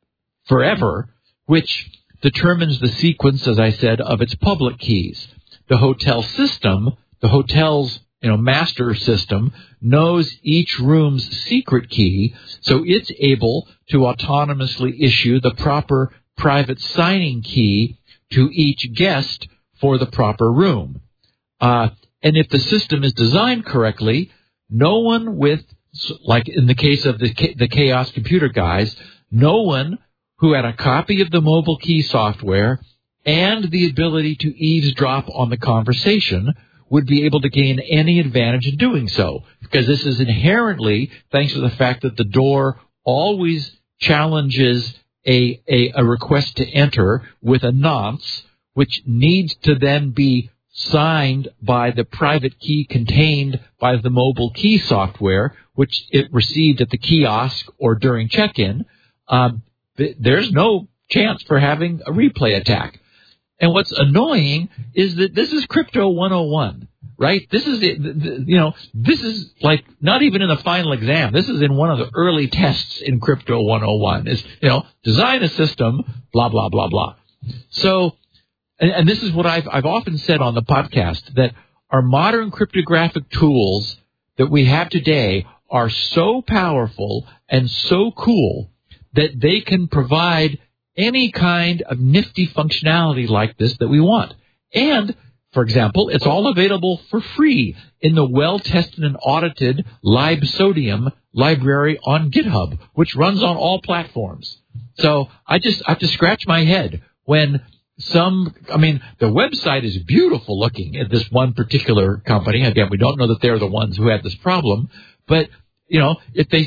forever, which determines the sequence, as I said, of its public keys. The hotel system, the hotel's you know, master system, knows each room's secret key, so it's able to autonomously issue the proper private signing key to each guest for the proper room. Uh, and if the system is designed correctly, no one with, like in the case of the, the Chaos Computer guys, no one who had a copy of the mobile key software and the ability to eavesdrop on the conversation would be able to gain any advantage in doing so, because this is inherently, thanks to the fact that the door always challenges a, a, a request to enter with a nonce, which needs to then be signed by the private key contained by the mobile key software, which it received at the kiosk or during check-in. Um, th- there's no chance for having a replay attack. And what's annoying is that this is Crypto one oh one, right? This is, you know, this is like not even in the final exam. This is in one of the early tests in Crypto one oh one. Is, you know, design a system, blah, blah, blah, blah. So, and, and this is what I've, I've often said on the podcast, that our modern cryptographic tools that we have today are so powerful and so cool that they can provide any kind of nifty functionality like this that we want. And, for example, it's all available for free in the well-tested and audited LibSodium library on GitHub, which runs on all platforms. So I just I have to scratch my head when some, I mean, the website is beautiful looking at this one particular company. Again, we don't know that they're the ones who had this problem, but, you know, if they,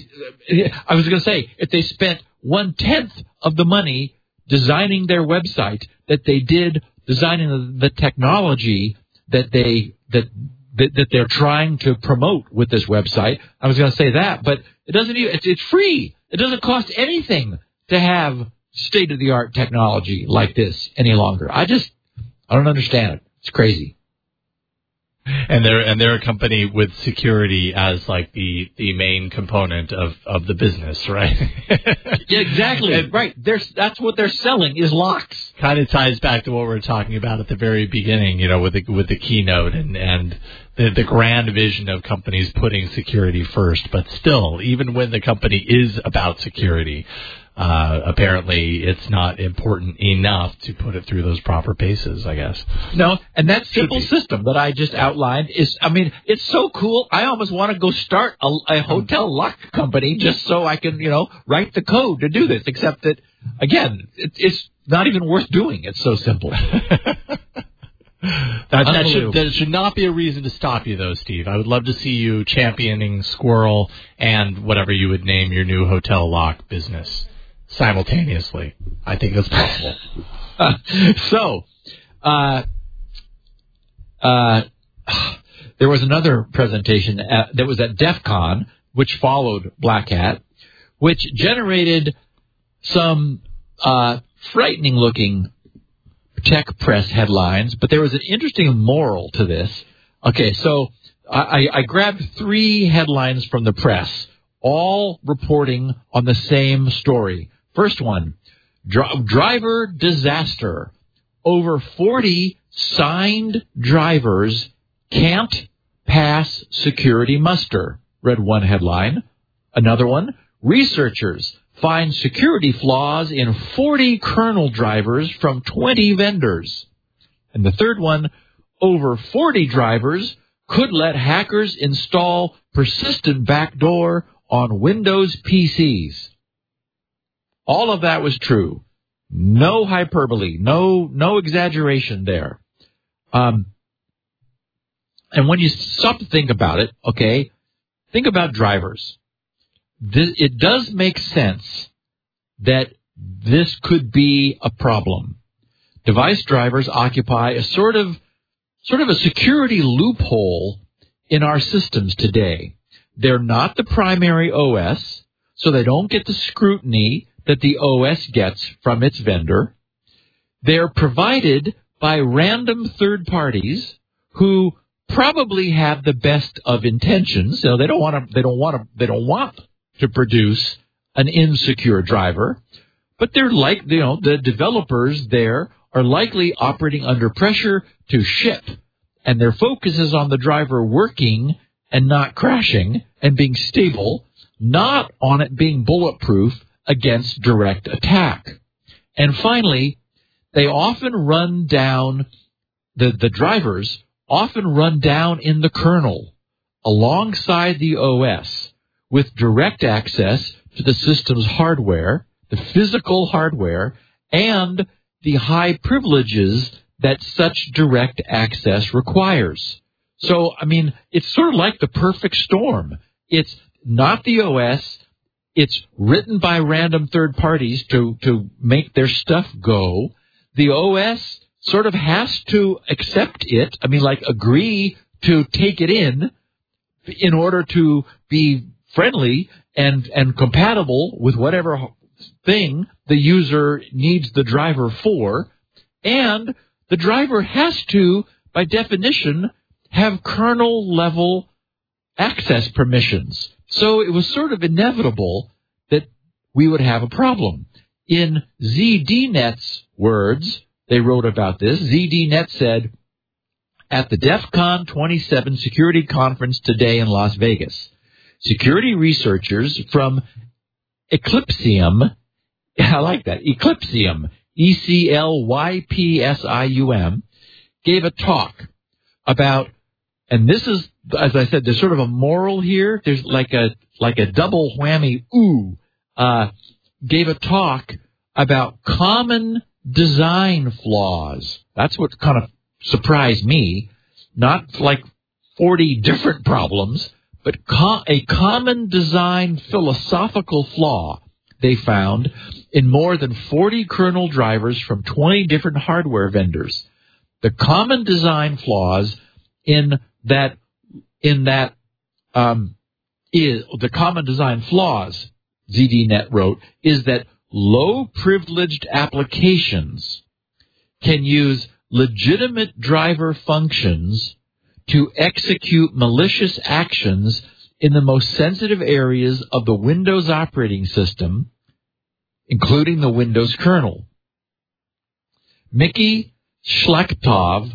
I was going to say, if they spent one-tenth of the money designing their website that they did designing the, the technology that they that, that that they're trying to promote with this website, I was going to say that, but it doesn't even, it's, it's free. It doesn't cost anything to have state-of-the-art technology like this any longer. I just, I don't understand it. It's crazy. And they're and they're a company with security as like the, the main component of, of the business, right? Yeah, exactly. And right. They're, that's what they're selling is locks. Kind of ties back to what we were talking about at the very beginning, you know, with the with the keynote and and the, the grand vision of companies putting security first. But still, even when the company is about security, Uh, apparently it's not important enough to put it through those proper paces, I guess. No, and that simple system that I just outlined is, I mean, it's so cool. I almost want to go start a, a hotel lock company just so I can, you know, write the code to do this, except that, again, it, it's not even worth doing. It's so simple. That, that, should, that should not be a reason to stop you, though, Steve. I would love to see you championing Squirrel and whatever you would name your new hotel lock business simultaneously. I think that's possible. uh, so, uh, uh, there was another presentation at, that was at DEF CON, which followed Black Hat, which generated some uh, frightening-looking tech press headlines, but there was an interesting moral to this. Okay, so I, I grabbed three headlines from the press, all reporting on the same story. First one, dr- driver disaster. Over forty signed drivers can't pass security muster, read one headline. Another one, researchers find security flaws in forty kernel drivers from twenty vendors. And the third one, over forty drivers could let hackers install persistent backdoor on Windows P Cs. All of that was true. No hyperbole, no no exaggeration there. Um, and when you stop to think about it, okay, think about drivers. This, it does make sense that this could be a problem. Device drivers occupy a sort of sort of a security loophole in our systems today. They're not the primary O S, so they don't get the scrutiny that the O S gets from its vendor. They're provided by random third parties who probably have the best of intentions. So they don't want to. They don't want to. They don't want to produce an insecure driver, but they're like, you know, the developers there are likely operating under pressure to ship, and their focus is on the driver working and not crashing and being stable, not on it being bulletproof against direct attack. And finally, they often run down, the, the drivers often run down in the kernel alongside the O S with direct access to the system's hardware, the physical hardware, and the high privileges that such direct access requires. So, I mean, it's sort of like the perfect storm. It's not the O S. It's written by random third parties to, to make their stuff go. The O S sort of has to accept it. I mean, like agree to take it in in order to be friendly and, and compatible with whatever thing the user needs the driver for. And the driver has to, by definition, have kernel-level access permissions. So it was sort of inevitable that we would have a problem. In Z D Net's words, they wrote about this. Z D Net said, at the DEF CON twenty-seven security conference today in Las Vegas, security researchers from Eclypsium, I like that, Eclypsium, E C L Y P S I U M, gave a talk about, and this is, as I said, there's sort of a moral here. There's like a like a double whammy, ooh, uh, gave a talk about common design flaws. That's what kind of surprised me. Not like forty different problems, but co- a common design philosophical flaw they found in more than forty kernel drivers from twenty different hardware vendors. The common design flaws in that, in that, um, is the common design flaws, Z D Net wrote, is that low privileged applications can use legitimate driver functions to execute malicious actions in the most sensitive areas of the Windows operating system, including the Windows kernel. Mickey Shlaktov,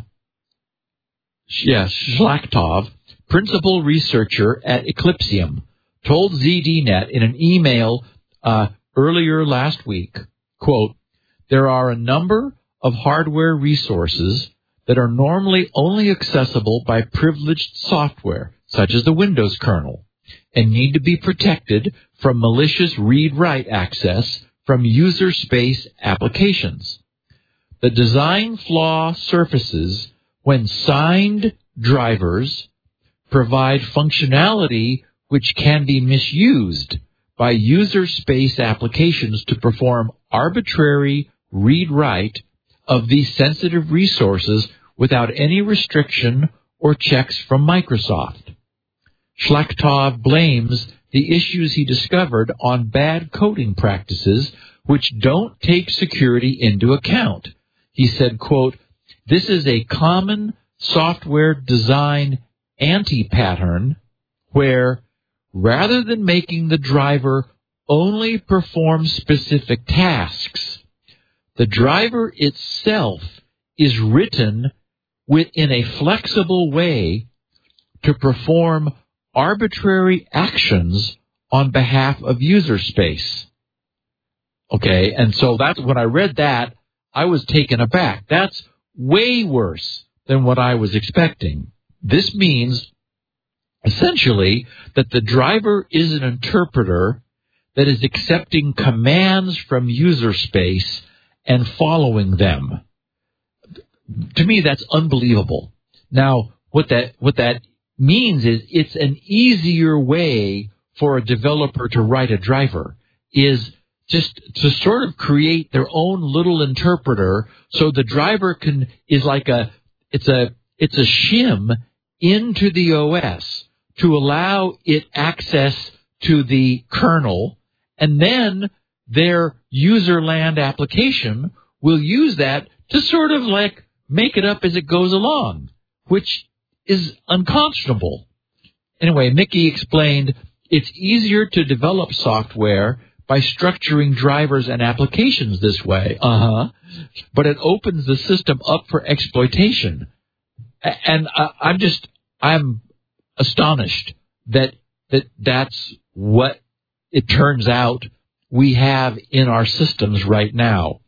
yes, Shlaktov, principal researcher at Eclipsium, told Z D Net in an email uh, earlier last week, quote, "There are a number of hardware resources that are normally only accessible by privileged software, such as the Windows kernel, and need to be protected from malicious read-write access from user space applications. The design flaw surfaces when signed drivers provide functionality which can be misused by user space applications to perform arbitrary read-write of these sensitive resources without any restriction or checks from Microsoft." Shlaktov blames the issues he discovered on bad coding practices which don't take security into account. He said, quote, "This is a common software design anti-pattern where, rather than making the driver only perform specific tasks, the driver itself is written within a flexible way to perform arbitrary actions on behalf of user space." Okay, and so that's when I read that, I was taken aback. That's way worse than what I was expecting. This means, essentially, that the driver is an interpreter that is accepting commands from user space and following them. To me, that's unbelievable. Now, what that what that means is it's an easier way for a developer to write a driver, is just to sort of create their own little interpreter, so the driver can is like a it's a it's a shim into the O S to allow it access to the kernel, and then their userland application will use that to sort of like make it up as it goes along, which is unconscionable. Anyway, Mickey explained it's easier to develop software by structuring drivers and applications this way, uh-huh, but it opens the system up for exploitation. And I, I'm just, I'm astonished that, that that's what it turns out we have in our systems right now.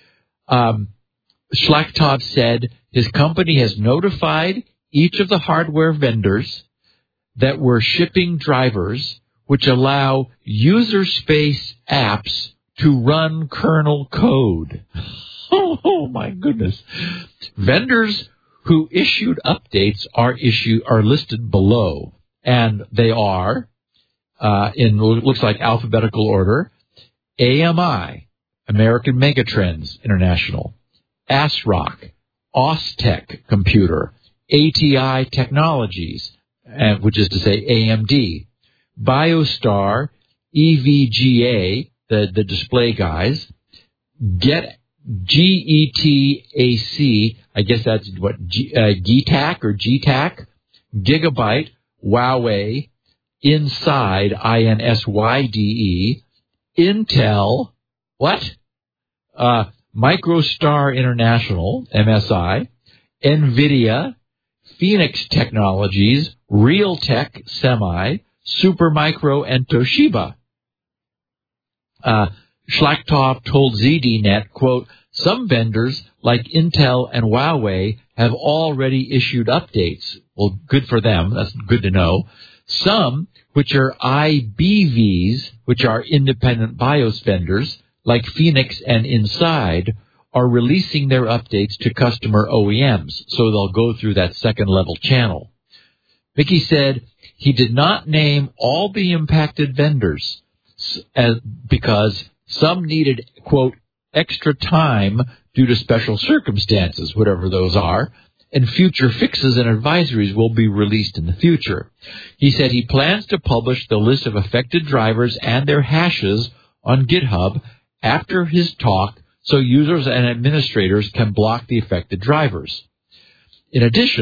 Um, Shlaktov said his company has notified each of the hardware vendors that were shipping drivers which allow user space apps to run kernel code. Oh, oh my goodness. Vendors who issued updates are issue are listed below, and they are, uh, in looks like alphabetical order: A M I, American Megatrends International; ASRock, Austech Computer; A T I Technologies, uh, which is to say A M D; BioStar, E V G A, the, the display guys; Get G E T A C, I guess that's what, G, uh, G TAC or G TAC; Gigabyte, Huawei; Inside, I N S Y D E; Intel, what? Uh, Microstar International, M S I; NVIDIA; Phoenix Technologies; Realtek Semi; Supermicro, and Toshiba. Uh, Shlaktov told Z D Net, quote, "Some vendors like Intel and Huawei have already issued updates." Well, good for them. That's good to know. Some, which are I B Vs, which are independent BIOS vendors, like Phoenix and Inside, are releasing their updates to customer O E Ms, so they'll go through that second-level channel. Mickey said he did not name all the impacted vendors as, because some needed, quote, extra time due to special circumstances, whatever those are, and future fixes and advisories will be released in the future. He said he plans to publish the list of affected drivers and their hashes on GitHub after his talk, so users and administrators can block the affected drivers. In addition,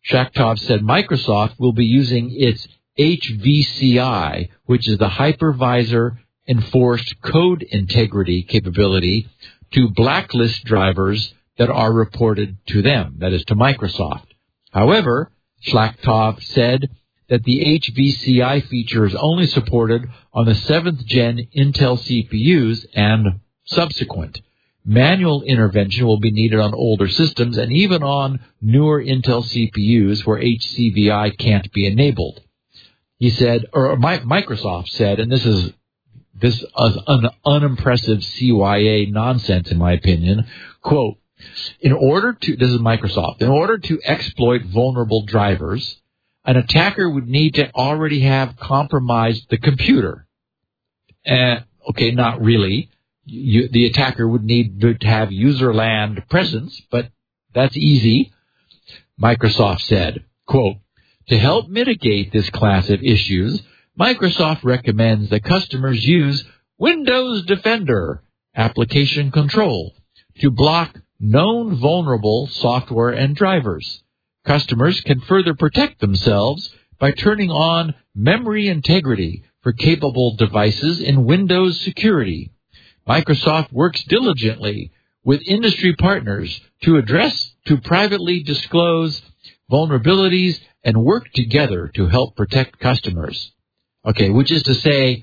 Shakhtov said Microsoft will be using its H V C I, which is the Hypervisor Enforced Code Integrity capability, to blacklist drivers that are reported to them, that is, to Microsoft. However, Shakhtov said that the H V C I feature is only supported on the seventh gen Intel C P Us and subsequent. Manual intervention will be needed on older systems and even on newer Intel C P Us where H C V I can't be enabled. He said, or Microsoft said, and this is this is an unimpressive C Y A nonsense in my opinion, quote, in order to, this is Microsoft, in order to exploit vulnerable drivers, an attacker would need to already have compromised the computer. Uh, okay, not really. You, the attacker would need to have user land presence, but that's easy. Microsoft said, quote, to help mitigate this class of issues, Microsoft recommends that customers use Windows Defender application control to block known vulnerable software and drivers. Customers can further protect themselves by turning on memory integrity for capable devices in Windows Security. Microsoft works diligently with industry partners to address, to privately disclose vulnerabilities and work together to help protect customers. Okay, which is to say,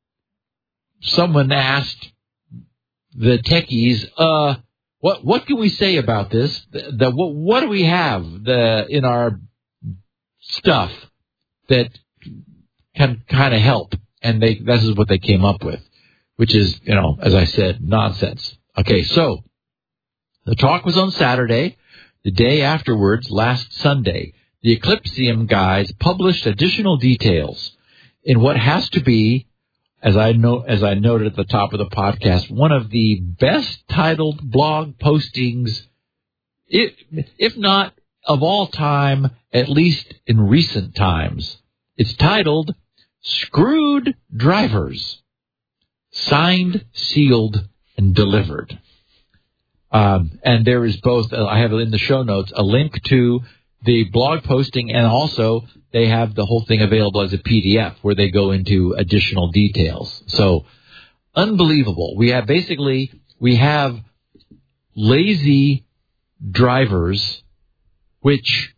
someone asked the techies, uh, what what can we say about this? The, the, what, what do we have the, in our stuff that can kind of help? And they this is what they came up with, which is, you know, as I said, nonsense. Okay, so the talk was on Saturday. The day afterwards, last Sunday, the Eclipsium guys published additional details in what has to be, as I know, as I noted at the top of the podcast, one of the best titled blog postings, if, if not of all time, at least in recent times. It's titled Screwed Drivers, signed, sealed, and delivered. Um, and there is both, uh, I have in the show notes, a link to the blog posting, and also they have the whole thing available as a P D F where they go into additional details. So, unbelievable. We have basically, we have lazy drivers which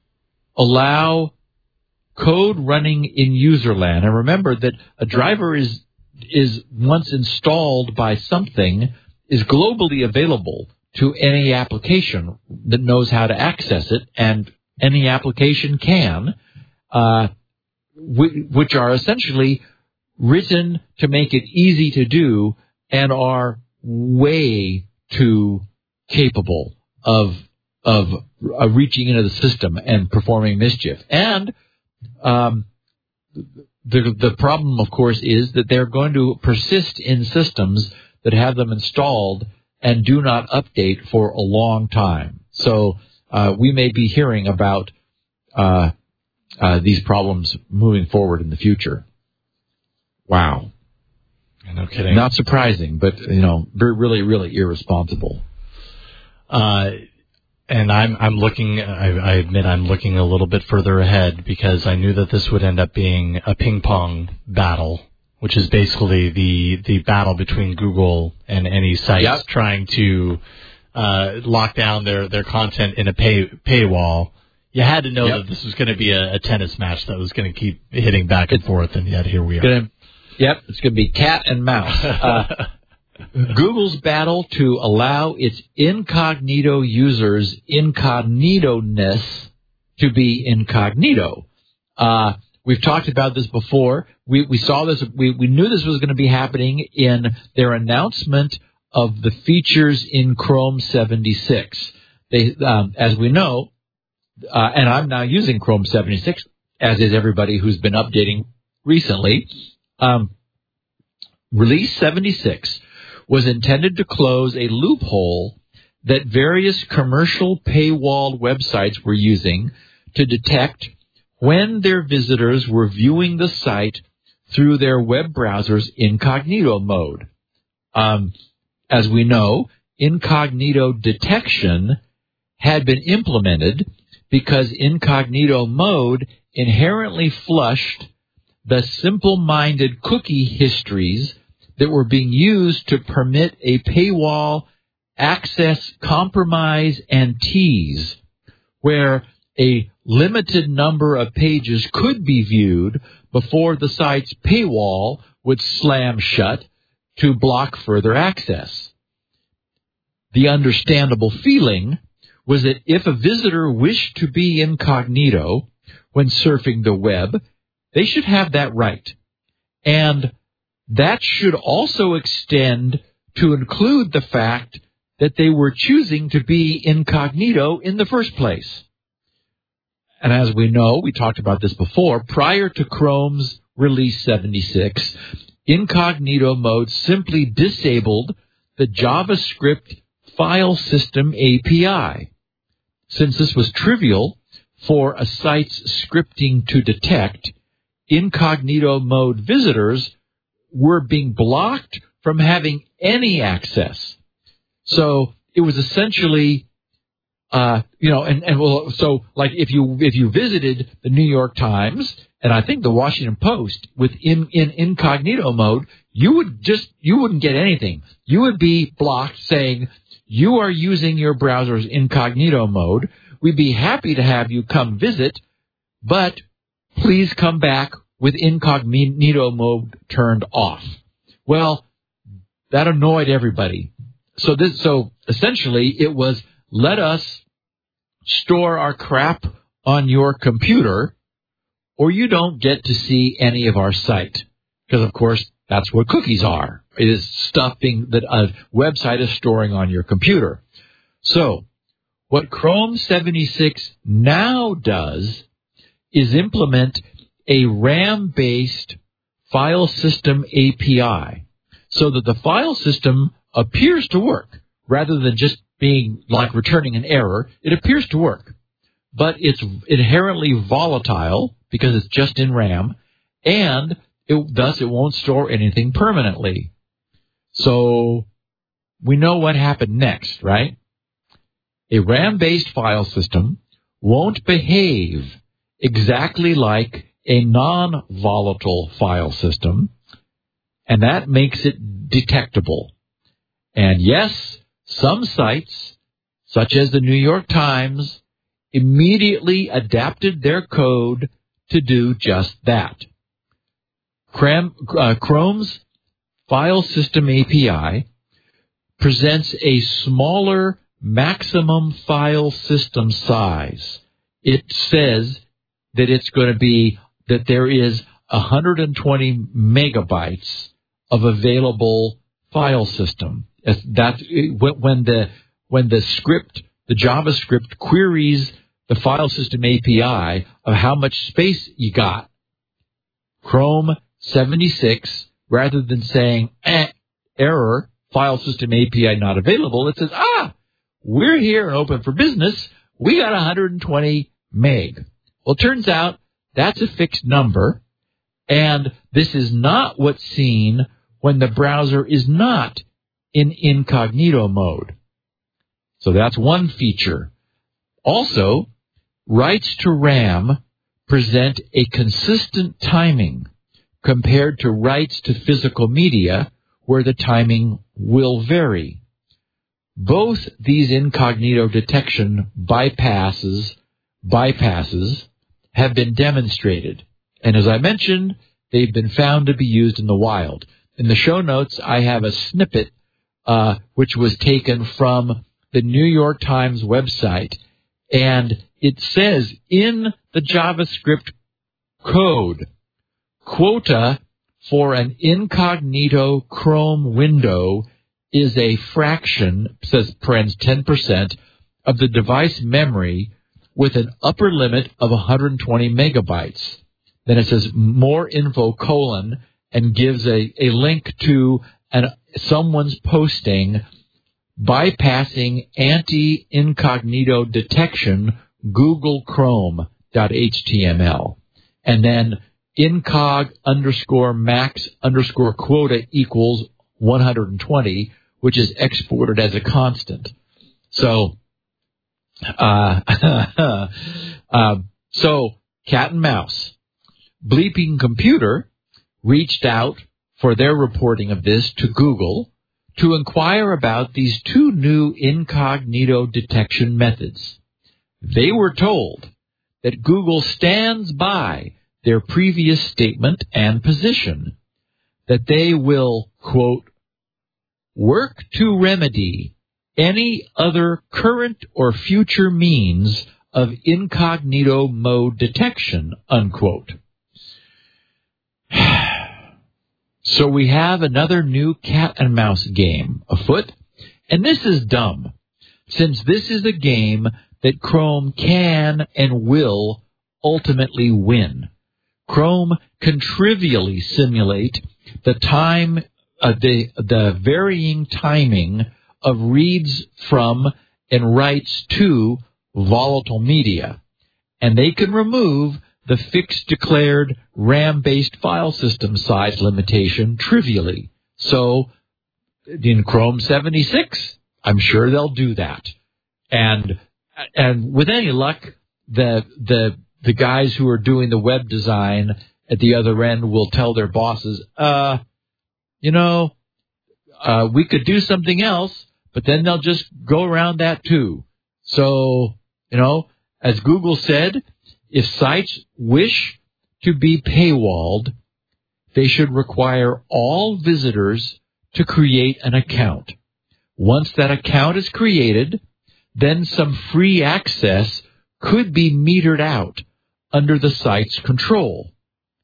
allow code running in userland. And remember that a driver is, is once installed by something, is globally available to any application that knows how to access it, and any application can, uh, w- which are essentially written to make it easy to do and are way too capable of of uh, reaching into the system and performing mischief. And um, the the problem, of course, is that they're going to persist in systems that have them installed and do not update for a long time. So uh, we may be hearing about uh, uh, these problems moving forward in the future. Wow. No kidding. Not surprising, but, you know, really, really irresponsible. Uh, and I'm I'm looking, I, I admit I'm looking a little bit further ahead because I knew that this would end up being a ping-pong battle, which is basically the, the battle between Google and any sites yep. trying to uh, lock down their, their content in a pay paywall. You had to know yep. that this was going to be a, a tennis match that was going to keep hitting back and forth, and yet here we are. Gonna, yep, it's going to be cat and mouse. Uh, Google's battle to allow its incognito users' incognito-ness to be incognito. Uh, we've talked about this before. We, we saw this, we, we knew this was going to be happening in their announcement of the features in Chrome seventy-six. They, um, as we know, uh, and I'm now using Chrome seventy-six, as is everybody who's been updating recently. Um, Release seventy-six was intended to close a loophole that various commercial paywalled websites were using to detect when their visitors were viewing the site through their web browser's incognito mode. Um, as we know, incognito detection had been implemented because incognito mode inherently flushed the simple-minded cookie histories that were being used to permit a paywall access compromise and tease, where a limited number of pages could be viewed before the site's paywall would slam shut to block further access. The understandable feeling was that if a visitor wished to be incognito when surfing the web, they should have that right. And that should also extend to include the fact that they were choosing to be incognito in the first place. And as we know, we talked about this before, prior to Chrome's release seventy-six, incognito mode simply disabled the JavaScript file system A P I. Since this was trivial for a site's scripting to detect, incognito mode visitors were being blocked from having any access. So it was essentially, uh, you know, and, and well, so like if you if you visited the New York Times and I think the Washington Post with in, in incognito mode, you would just you wouldn't get anything. You would be blocked saying you are using your browser's incognito mode. We'd be happy to have you come visit, but please come back with incognito mode turned off. Well, that annoyed everybody. So this, so essentially it was, let us store our crap on your computer or you don't get to see any of our site. Because of course, that's what cookies are. It is stuff being, that a website is storing on your computer. So what Chrome seventy-six now does is implement a RAM-based file system A P I so that the file system appears to work rather than just being like returning an error. It appears to work, but it's inherently volatile because it's just in RAM, and it, thus it won't store anything permanently. So we know what happened next, right? A RAM-based file system won't behave exactly like a non-volatile file system, and that makes it detectable. And yes, some sites, such as the New York Times, immediately adapted their code to do just that. Chrome's file system A P I presents a smaller maximum file system size. It says that it's going to be that there is one hundred twenty megabytes of available file system. That when the when the script, the JavaScript queries the file system A P I of how much space you got, Chrome seventy-six, rather than saying eh, error, file system A P I not available, it says, ah, we're here and open for business. We got one hundred twenty meg. Well, it turns out that's a fixed number, and this is not what's seen when the browser is not in incognito mode. So that's one feature. Also, writes to RAM present a consistent timing compared to writes to physical media, where the timing will vary. Both these incognito detection bypasses, bypasses have been demonstrated. And as I mentioned, they've been found to be used in the wild. In the show notes, I have a snippet uh, which was taken from the New York Times website, and it says in the JavaScript code, quota for an incognito Chrome window is a fraction, says parens ten percent, of the device memory with an upper limit of one hundred twenty megabytes. Then it says more info colon and gives a, a link to an, someone's posting bypassing anti-incognito detection Google Chrome dot H T M L. And then incog underscore max underscore quota equals one hundred twenty, which is exported as a constant. So Uh, uh, so, cat and mouse. Bleeping Computer reached out for their reporting of this to Google to inquire about these two new incognito detection methods. They were told that Google stands by their previous statement and position that they will, quote, work to remedy any other current or future means of incognito mode detection, unquote. So we have another new cat and mouse game afoot, and this is dumb, since this is a game that Chrome can and will ultimately win. Chrome can trivially simulate the time, uh, the the varying timing of reads from and writes to volatile media, and they can remove the fixed declared RAM-based file system size limitation trivially. So in Chrome seventy-six, I'm sure they'll do that. And and with any luck, the the the guys who are doing the web design at the other end will tell their bosses, uh, you know, uh, we could do something else, but then they'll just go around that too. So, you know, as Google said, if sites wish to be paywalled, they should require all visitors to create an account. Once that account is created, then some free access could be metered out under the site's control.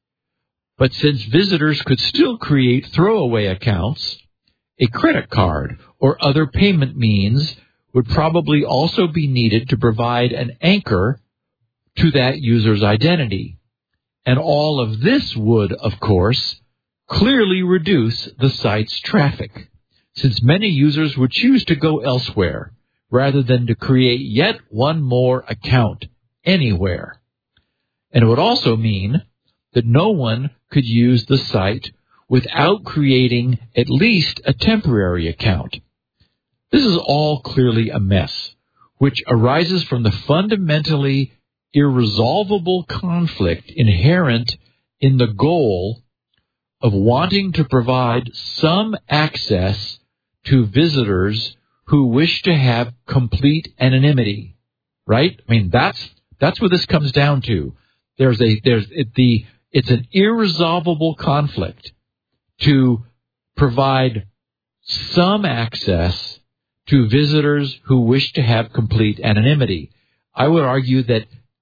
But since visitors could still create throwaway accounts, a credit card or other payment means would probably also be needed to provide an anchor to that user's identity. And all of this would, of course, clearly reduce the site's traffic, since many users would choose to go elsewhere rather than to create yet one more account anywhere. And it would also mean that no one could use the site without creating at least a temporary account. This is all clearly a mess, which arises from the fundamentally irresolvable conflict inherent in the goal of wanting to provide some access to visitors who wish to have complete anonymity, right? I mean, that's that's what this comes down to. There's a there's it, the it's an irresolvable conflict to provide some access to visitors who wish to have complete anonymity. I would argue that,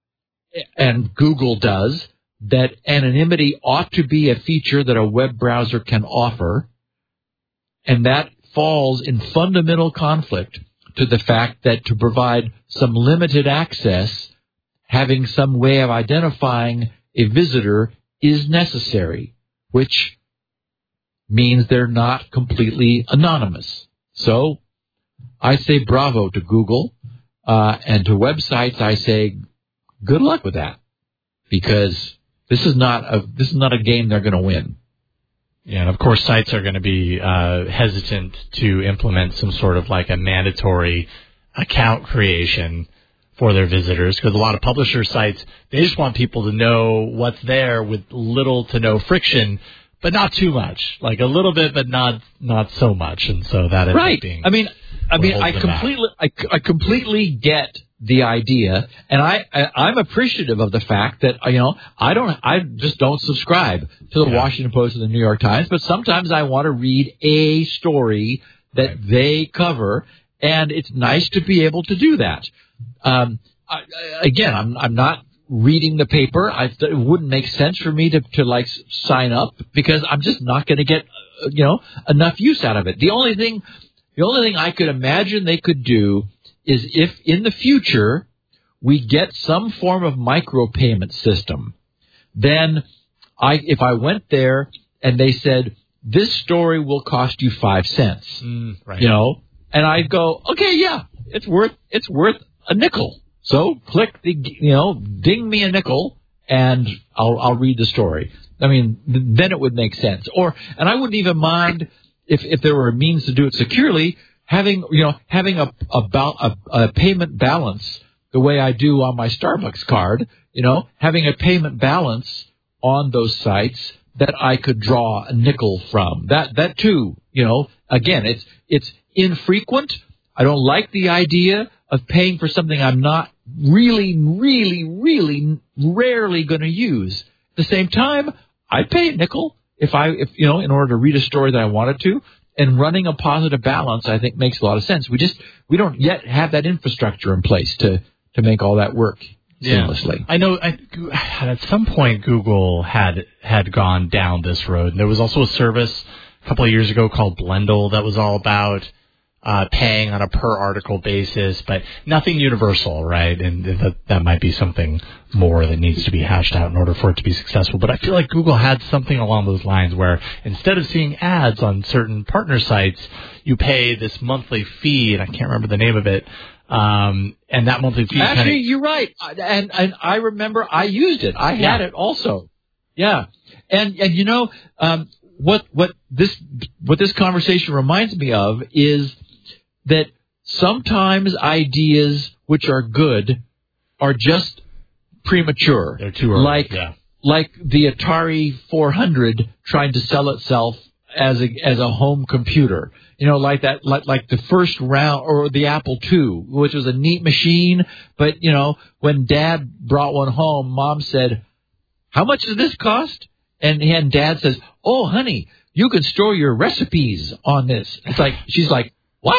and Google does, that anonymity ought to be a feature that a web browser can offer, and that falls in fundamental conflict to the fact that to provide some limited access, having some way of identifying a visitor is necessary, which means they're not completely anonymous. So I say bravo to Google, uh, and to websites I say good luck with that, because this is not a this is not a game they're going to win. Yeah, and of course sites are going to be uh, hesitant to implement some sort of like a mandatory account creation for their visitors, because a lot of publisher sites, they just want people to know what's there with little to no friction, but not too much. Like a little bit, but not not so much, and so that ends right. up being. I mean, I mean, I completely, I, I completely get the idea, and I, I I'm appreciative of the fact that you know I don't I just don't subscribe to the yeah. Washington Post or the New York Times, but sometimes I want to read a story that right. they cover, and it's nice to be able to do that. Um, I, again, I'm I'm not reading the paper. I, it wouldn't make sense for me to to like sign up, because I'm just not going to get you know enough use out of it. The only thing the only thing I could imagine they could do is if in the future we get some form of micropayment system, then I if I went there and they said this story will cost you five cents, mm, right. you know, and I go, okay, yeah, it's worth it's worth a nickel. So click the you know ding me a nickel and I'll I'll read the story. I mean, then it would make sense. Or and I wouldn't even mind if if there were a means to do it securely. Having you know having a a, a, a payment balance the way I do on my Starbucks card, you know, having a payment balance on those sites that I could draw a nickel from. That that too, you know, again, it's it's infrequent. I don't like the idea of paying for something I'm not really, really, really rarely going to use. At the same time, I'd pay a nickel if I, if you know, in order to read a story that I wanted to. And running a positive balance, I think, makes a lot of sense. We just we don't yet have that infrastructure in place to, to make all that work seamlessly. Yeah. I know I, at some point Google had had gone down this road. And there was also a service a couple of years ago called Blendle that was all about uh, paying on a per article basis, but nothing universal, right? And that, that might be something more that needs to be hashed out in order for it to be successful. But I feel like Google had something along those lines where instead of seeing ads on certain partner sites, you pay this monthly fee, and I can't remember the name of it. Um, and that monthly fee. Actually, kinda, you're right. And, and I remember I used it. I had yeah. it also. Yeah. And, and you know, um, what, what this, what this conversation reminds me of is that sometimes ideas which are good are just premature. They're too early. Like, yeah. like the Atari four hundred trying to sell itself as a as a home computer. You know, like that, like, like the first round, or the Apple two, which was a neat machine. But, you know, when Dad brought one home, Mom said, "How much does this cost?" And, and Dad says, "Oh, honey, you can store your recipes on this." It's like, she's like, "What?"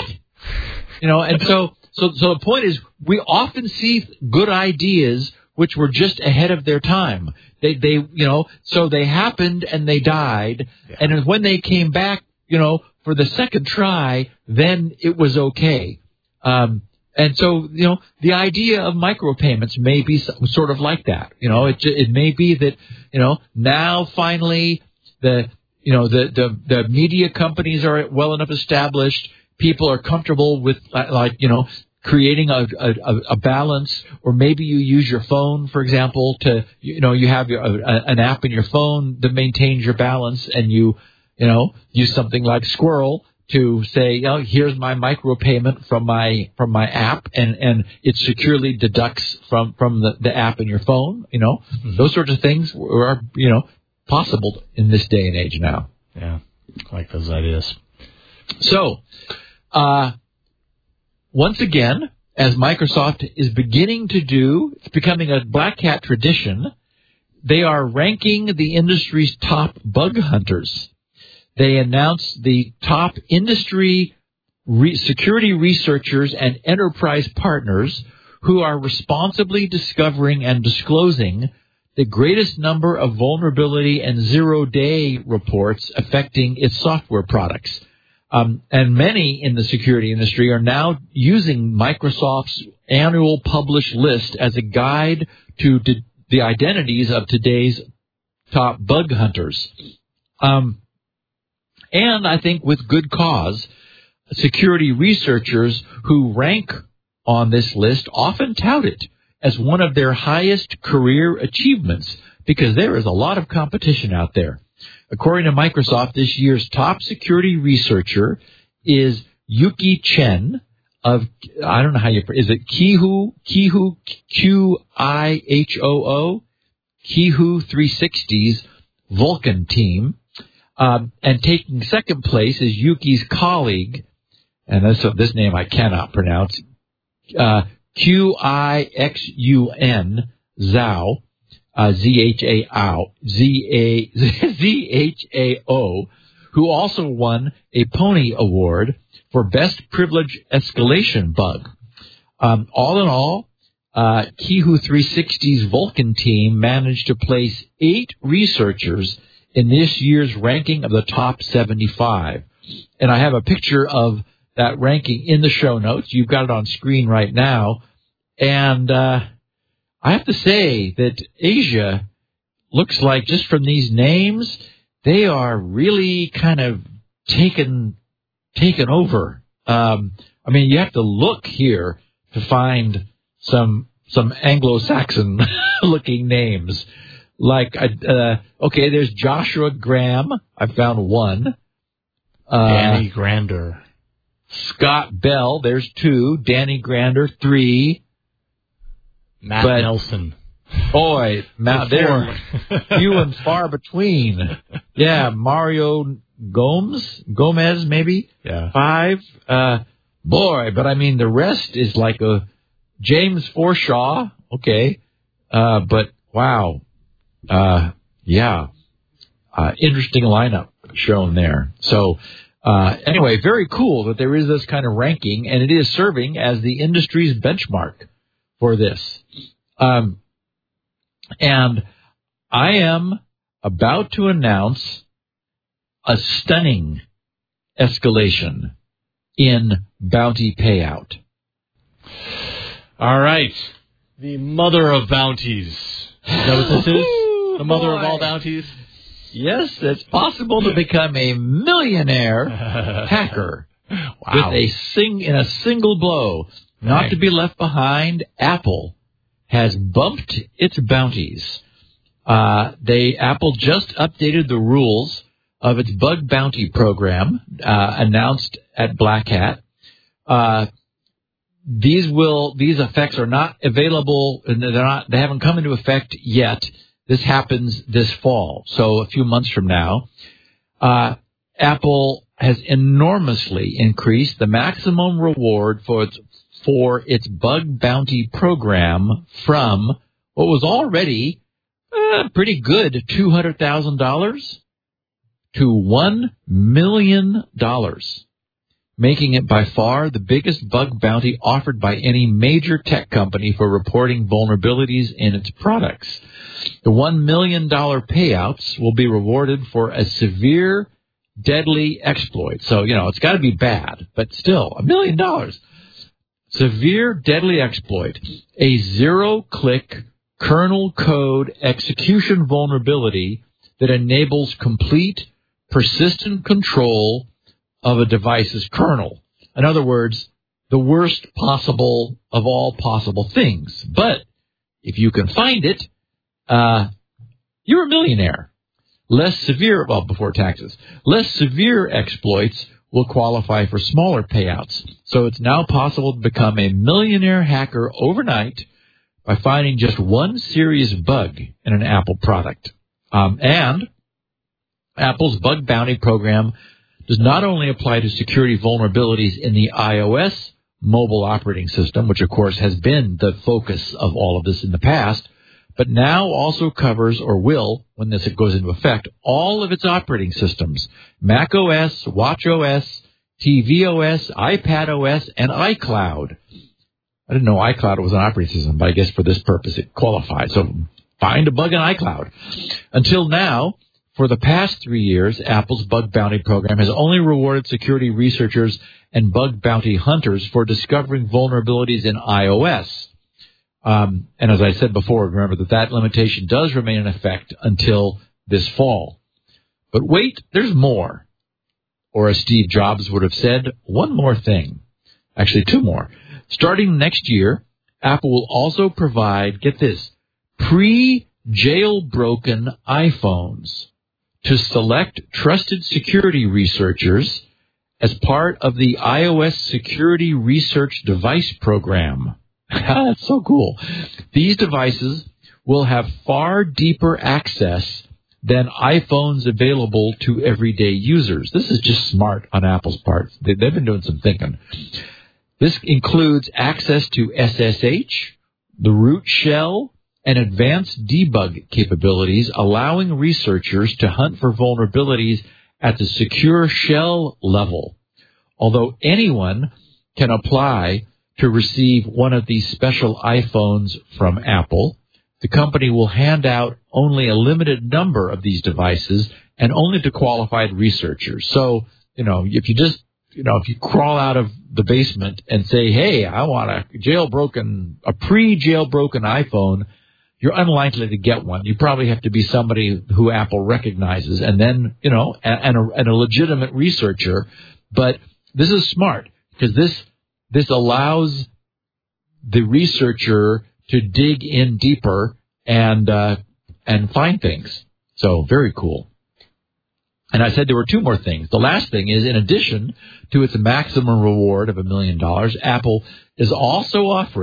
You know, and so, so, so the point is, we often see good ideas which were just ahead of their time. They, they, you know, so they happened and they died. Yeah. And when they came back, you know, for the second try, then it was okay. Um, and so, you know, the idea of micropayments may be sort of like that. You know, it, it may be that, you know, now finally the, you know, the, the, the media companies are well enough established. People are comfortable with, like, you know, creating a, a, a balance, or maybe you use your phone, for example, to, you know, you have your, a, an app in your phone that maintains your balance, and you, you know, use something like Squirrel to say, you know, here's my micropayment from my, from my app, and, and it securely deducts from, from the, the app in your phone, you know. Mm-hmm. Those sorts of things are, you know, possible in this day and age now. Yeah, I like those ideas. So, uh, once again, as Microsoft is beginning to do, it's becoming a Black Hat tradition, they are ranking the industry's top bug hunters. They announced the top industry re- security researchers and enterprise partners who are responsibly discovering and disclosing the greatest number of vulnerability and zero-day reports affecting its software products. Um, and many in the security industry are now using Microsoft's annual published list as a guide to d- the identities of today's top bug hunters. Um, and I think with good cause, security researchers who rank on this list often tout it as one of their highest career achievements, because there is a lot of competition out there. According to Microsoft, this year's top security researcher is Yuki Chen of, I don't know how you, is it Kihu, Kihu, Q I H O O, Kihu three sixty's Vulcan team. Um, and taking second place is Yuki's colleague, and this, this name I cannot pronounce, uh, Q I X U N, Zhao. Uh, Z H A O, Z A Z H A O, who also won a Pony Award for Best Privilege Escalation Bug. Um, all in all, uh, Kihu three sixty's Vulcan team managed to place eight researchers in this year's ranking of the top seventy-five. And I have a picture of that ranking in the show notes. You've got it on screen right now. And, uh, I have to say that Asia looks like, just from these names, they are really kind of taken taken over. Um, I mean, you have to look here to find some some Anglo-Saxon looking names. Like, uh, okay, there's Joshua Graham. I found one. Uh, Danny Grander. Scott Bell. There's two. Danny Grander, three. Matt but, Nelson. Boy, Matt, they're few and far between. Yeah, Mario Gomes, Gomez maybe. Yeah. Five. Uh, boy, but I mean the rest is like a James Forshaw. Okay, uh, but wow, uh, yeah, uh, interesting lineup shown there. So. Uh, anyway, very cool that there is this kind of ranking, and it is serving as the industry's benchmark for this. Um, and I am about to announce a stunning escalation in bounty payout. All right. The mother of bounties. Is that what this is? The mother of all bounties? Yes, it's possible to become a millionaire hacker wow. with a sing in a single blow. Not right. to be left behind, Apple has bumped its bounties. Uh, they Apple just updated the rules of its bug bounty program, uh, announced at Black Hat. Uh, these will these effects are not available, and they're not they haven't come into effect yet. This happens this fall, so a few months from now. Uh, Apple has enormously increased the maximum reward for its, for its bug bounty program from what was already uh, pretty good, two hundred thousand dollars to one million dollars, making it by far the biggest bug bounty offered by any major tech company for reporting vulnerabilities in its products. The one million dollars payouts will be rewarded for a severe, deadly exploit. So, you know, it's got to be bad, but still, a million dollars. Severe, deadly exploit. A zero-click kernel code execution vulnerability that enables complete, persistent control of a device's kernel. In other words, the worst possible of all possible things. But if you can find it, Uh, you're a millionaire. Less severe, well, before taxes, less severe exploits will qualify for smaller payouts. So it's now possible to become a millionaire hacker overnight by finding just one serious bug in an Apple product. Um, and Apple's bug bounty program does not only apply to security vulnerabilities in the iOS mobile operating system, which of course has been the focus of all of this in the past, but now also covers, or will, when this goes into effect, all of its operating systems, macOS, watchOS, tvOS, iPadOS, and iCloud. I didn't know iCloud was an operating system, but I guess for this purpose it qualifies. So find a bug in iCloud. Until now, for the past three years, Apple's bug bounty program has only rewarded security researchers and bug bounty hunters for discovering vulnerabilities in iOS. Um, and as I said before, remember that that limitation does remain in effect until this fall. But wait, there's more. Or as Steve Jobs would have said, one more thing. Actually, two more. Starting next year, Apple will also provide, get this, pre-jailbroken iPhones to select trusted security researchers as part of the iOS Security Research Device Program. That's so cool. These devices will have far deeper access than iPhones available to everyday users. This is just smart on Apple's part. They've been doing some thinking. This includes access to S S H, the root shell, and advanced debug capabilities, allowing researchers to hunt for vulnerabilities at the secure shell level. Although anyone can apply to receive one of these special iPhones from Apple, the company will hand out only a limited number of these devices and only to qualified researchers. So, you know, if you just, you know, if you crawl out of the basement and say, hey, I want a jailbroken, a pre-jailbroken iPhone, you're unlikely to get one. You probably have to be somebody who Apple recognizes and then, you know, and a, and a legitimate researcher. But this is smart because this This allows the researcher to dig in deeper and uh, and find things. So very cool. And I said there were two more things. The last thing is, in addition to its maximum reward of a million dollars, Apple is also offering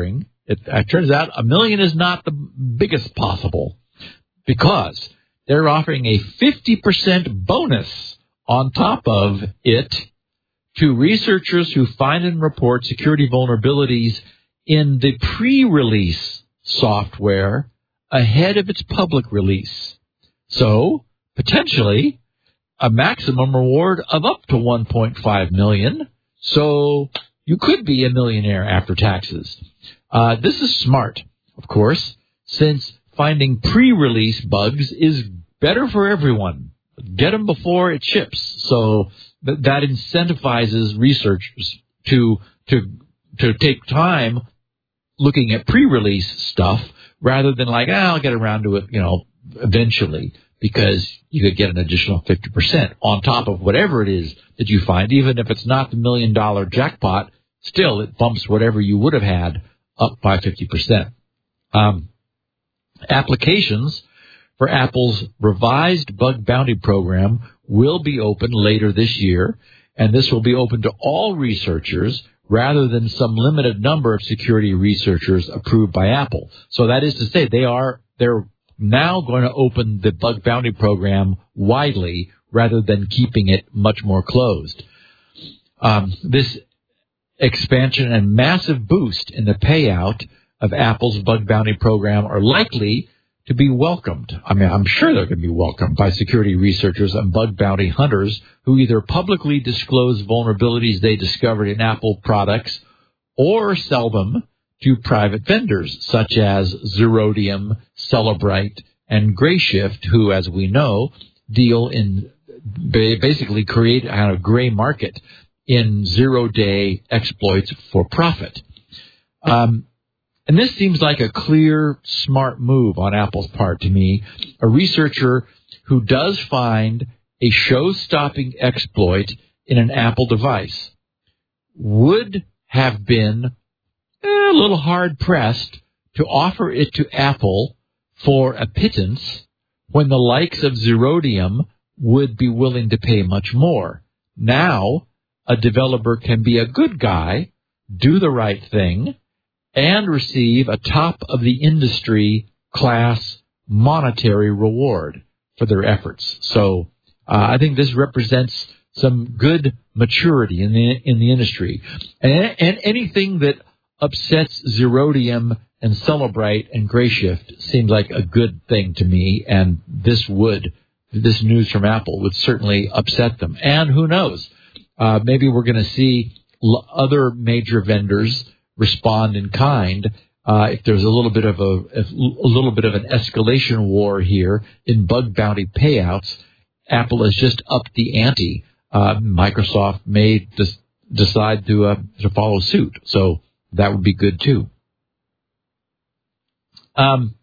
It, it turns out a million is not the biggest possible because they're offering a fifty percent bonus on top of it to researchers who find and report security vulnerabilities in the pre-release software ahead of its public release. So, potentially, a maximum reward of up to one point five million dollars. So, you could be a millionaire after taxes. Uh, this is smart, of course, since finding pre-release bugs is better for everyone. Get them before it ships. So th- that incentivizes researchers to to to take time looking at pre-release stuff rather than like, ah, I'll get around to it, you know, eventually, because you could get an additional fifty percent on top of whatever it is that you find. Even if it's not the million-dollar jackpot, still it bumps whatever you would have had up by fifty percent. Um, applications for Apple's revised bug bounty program will be open later this year, and this will be open to all researchers rather than some limited number of security researchers approved by Apple. So that is to say, they are they're now going to open the bug bounty program widely rather than keeping it much more closed. Um, this expansion and massive boost in the payout of Apple's bug bounty program are likely to be welcomed. I mean, I'm sure they're going to be welcomed by security researchers and bug bounty hunters who either publicly disclose vulnerabilities they discovered in Apple products or sell them to private vendors such as Zerodium, Cellebrite, and Grayshift, who, as we know, deal in basically create a kind of gray market in zero-day exploits for profit. Um, and this seems like a clear, smart move on Apple's part to me. A researcher who does find a show-stopping exploit in an Apple device would have been a little hard-pressed to offer it to Apple for a pittance when the likes of Zerodium would be willing to pay much more. Now, a developer can be a good guy, do the right thing, and receive a top-of-the-industry class monetary reward for their efforts. So uh, I think this represents some good maturity in the in the industry. And, and anything that upsets Zerodium and Cellebrite and Grayshift seems like a good thing to me, and this would, this news from Apple would certainly upset them. And who knows? Uh, maybe we're going to see l- other major vendors respond in kind. Uh, if there's a little bit of a, a little bit of an escalation war here in bug bounty payouts, Apple has just upped the ante. Uh, Microsoft may des- decide to uh, to follow suit, so that would be good too. Um,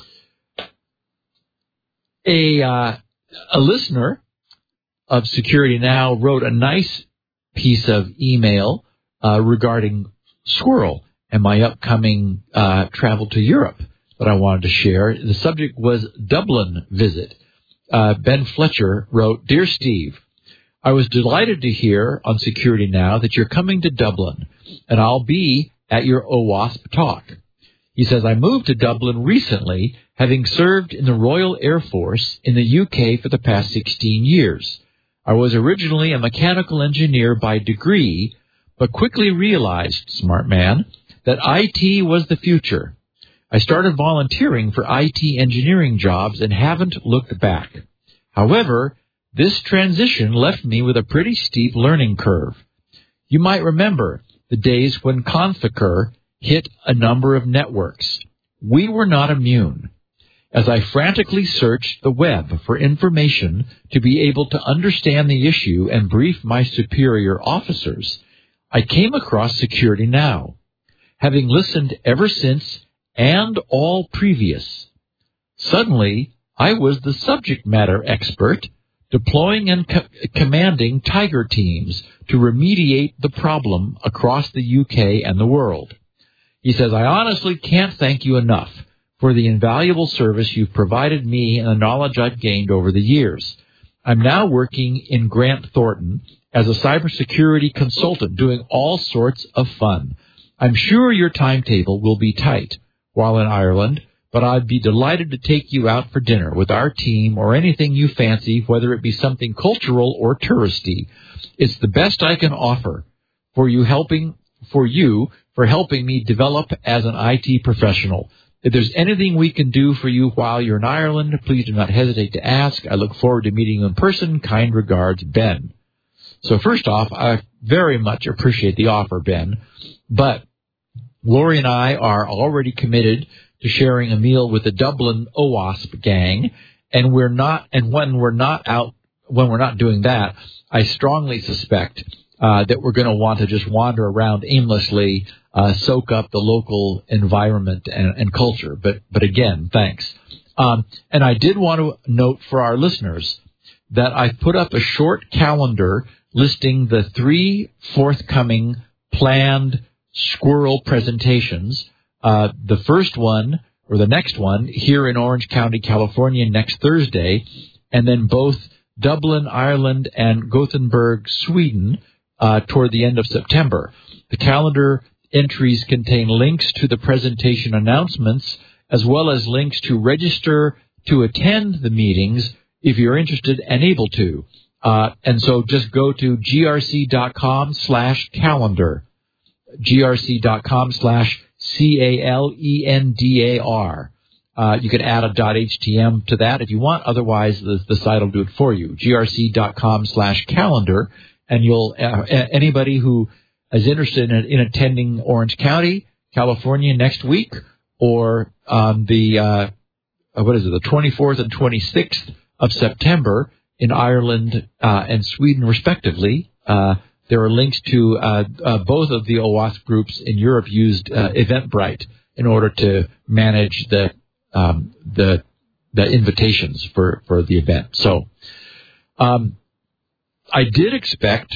a uh, a listener of Security Now wrote a nice piece of email uh, regarding Squirrel and my upcoming uh, travel to Europe that I wanted to share. The subject was Dublin visit. Uh, Ben Fletcher wrote, "Dear Steve, I was delighted to hear on Security Now that you're coming to Dublin, and I'll be at your OWASP talk." He says, "I moved to Dublin recently, having served in the Royal Air Force in the U K for the past sixteen years. I was originally a mechanical engineer by degree, but quickly realized, smart man, that I T was the future. I started volunteering for I T engineering jobs and haven't looked back. However, this transition left me with a pretty steep learning curve. You might remember the days when Conficker hit a number of networks. We were not immune. As I frantically searched the web for information to be able to understand the issue and brief my superior officers, I came across Security Now, having listened ever since and all previous. Suddenly, I was the subject matter expert, deploying and co- commanding Tiger teams to remediate the problem across the U K and the world. He says, I honestly can't thank you enough for the invaluable service you've provided me and the knowledge I've gained over the years. I'm now working in Grant Thornton as a cybersecurity consultant doing all sorts of fun. I'm sure your timetable will be tight while in Ireland, but I'd be delighted to take you out for dinner with our team or anything you fancy, whether it be something cultural or touristy. It's the best I can offer for you helping for you for helping me develop as an I T professional. If there's anything we can do for you while you're in Ireland, please do not hesitate to ask. I look forward to meeting you in person. Kind regards, Ben. So first off, I very much appreciate the offer, Ben, but Lori and I are already committed to sharing a meal with the Dublin OWASP gang, and we're not. And when we're not out, when we're not doing that, I strongly suspect uh, that we're going to want to just wander around aimlessly, uh, soak up the local environment and, and culture. But but again, thanks. Um, and I did want to note for our listeners that I've put up a short calendar listing the three forthcoming planned squirrel presentations. Uh, the first one, or the next one, here in Orange County, California, next Thursday, and then both Dublin, Ireland, and Gothenburg, Sweden, uh, toward the end of September. The calendar entries contain links to the presentation announcements, as well as links to register to attend the meetings if you're interested and able to. Uh, and so just go to grc.com slash calendar, grc.com slash C A L E N D A R. Uh, you can add a .htm to that if you want. Otherwise, the, the site will do it for you. grc.com slash calendar. And you'll, uh, anybody who is interested in, in attending Orange County, California next week, or um, the, uh, what is it, the twenty-fourth and twenty-sixth of September in Ireland uh, and Sweden, respectively, uh, there are links to uh, uh, both of the OWASP groups in Europe used uh, Eventbrite in order to manage the um, the the invitations for, for the event. So um, I did expect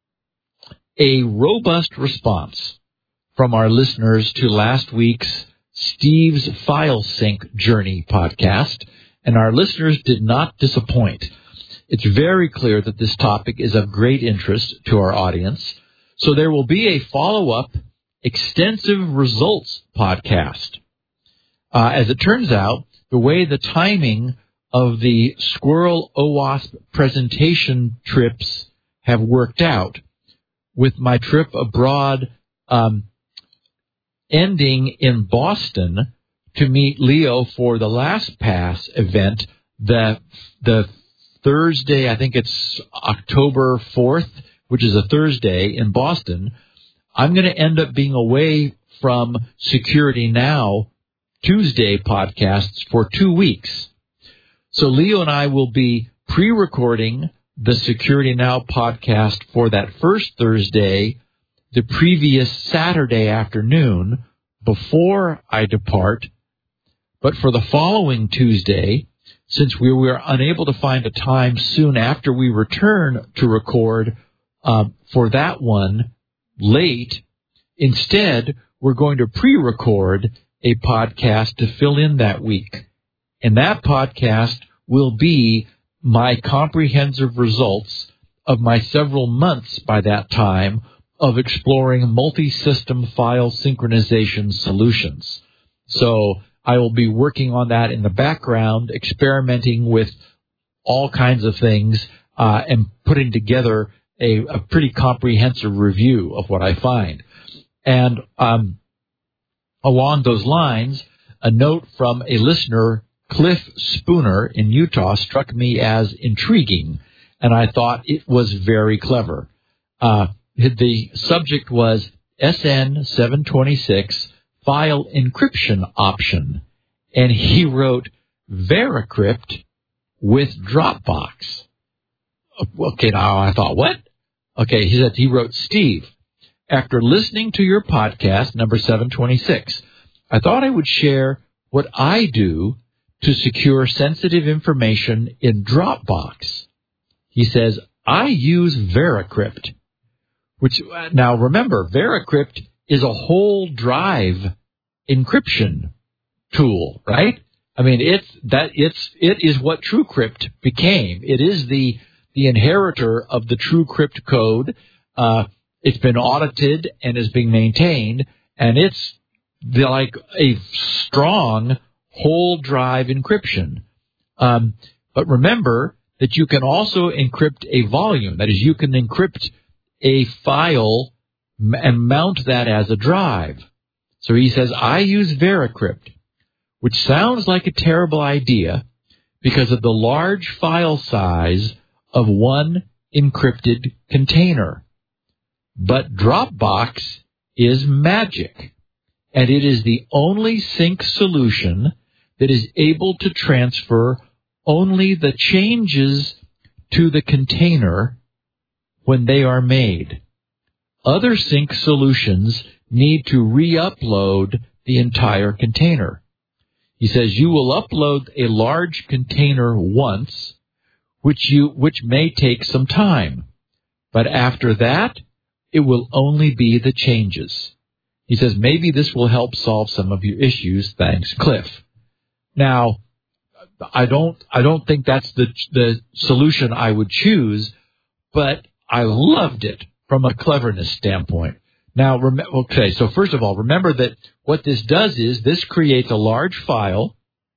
a robust response from our listeners to last week's Steve's File Sync Journey podcast, and our listeners did not disappoint. It's very clear that this topic is of great interest to our audience, so there will be a follow-up extensive results podcast. Uh, as it turns out, the way the timing of the Squirrel OWASP presentation trips have worked out, with my trip abroad um, ending in Boston to meet Leo for the LastPass event, the the Thursday, I think it's October fourth, which is a Thursday in Boston, I'm going to end up being away from Security Now Tuesday podcasts for two weeks. So Leo and I will be pre-recording the Security Now podcast for that first Thursday, the previous Saturday afternoon, before I depart. But for the following Tuesday, since we were unable to find a time soon after we return to record uh, for that one late, instead, we're going to pre-record a podcast to fill in that week. And that podcast will be my comprehensive results of my several months by that time of exploring multi-system file synchronization solutions. So I will be working on that in the background, experimenting with all kinds of things, uh, and putting together a, a pretty comprehensive review of what I find. And um, along those lines, a note from a listener, Cliff Spooner in Utah, struck me as intriguing, and I thought it was very clever. Uh, the subject was S N seven twenty-six file encryption option, and he wrote VeraCrypt with Dropbox. Okay, now I thought, what? Okay, he said he wrote, Steve, after listening to your podcast, number seven twenty-six, I thought I would share what I do to secure sensitive information in Dropbox. He says, I use VeraCrypt, which, now remember, VeraCrypt is a whole drive encryption tool, right? I mean, it's that it's it is what TrueCrypt became. It is the the inheritor of the TrueCrypt code. Uh, it's been audited and is being maintained, and it's the, like a strong whole drive encryption. Um, but remember that you can also encrypt a volume. That is, you can encrypt a file and mount that as a drive. So he says, I use VeraCrypt, which sounds like a terrible idea because of the large file size of one encrypted container. But Dropbox is magic, and it is the only sync solution that is able to transfer only the changes to the container when they are made. Other sync solutions need to re-upload the entire container. He says you will upload a large container once, which you which may take some time, but after that, it will only be the changes. He says maybe this will help solve some of your issues. Thanks, Cliff. Now, I don't I don't think that's the the solution I would choose, but I loved it from a cleverness standpoint. Now, rem- okay, so first of all, remember that what this does is this creates a large file,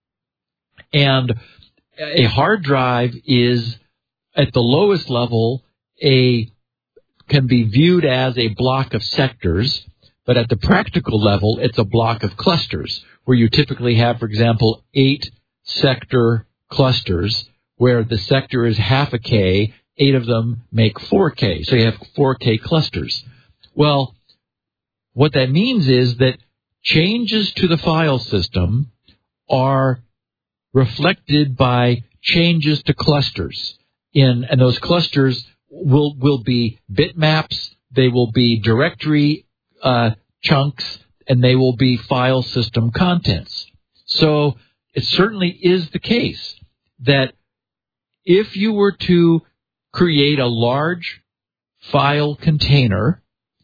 and a hard drive is, at the lowest level, a can be viewed as a block of sectors, but at the practical level, it's a block of clusters, where you typically have, for example, eight sector clusters, where the sector is half a K, eight of them make four K, so you have four K clusters. Well, what that means is that changes to the file system are reflected by changes to clusters. In, and those clusters will, will be bitmaps, they will be directory uh, chunks, and they will be file system contents. So it certainly is the case that if you were to create a large file container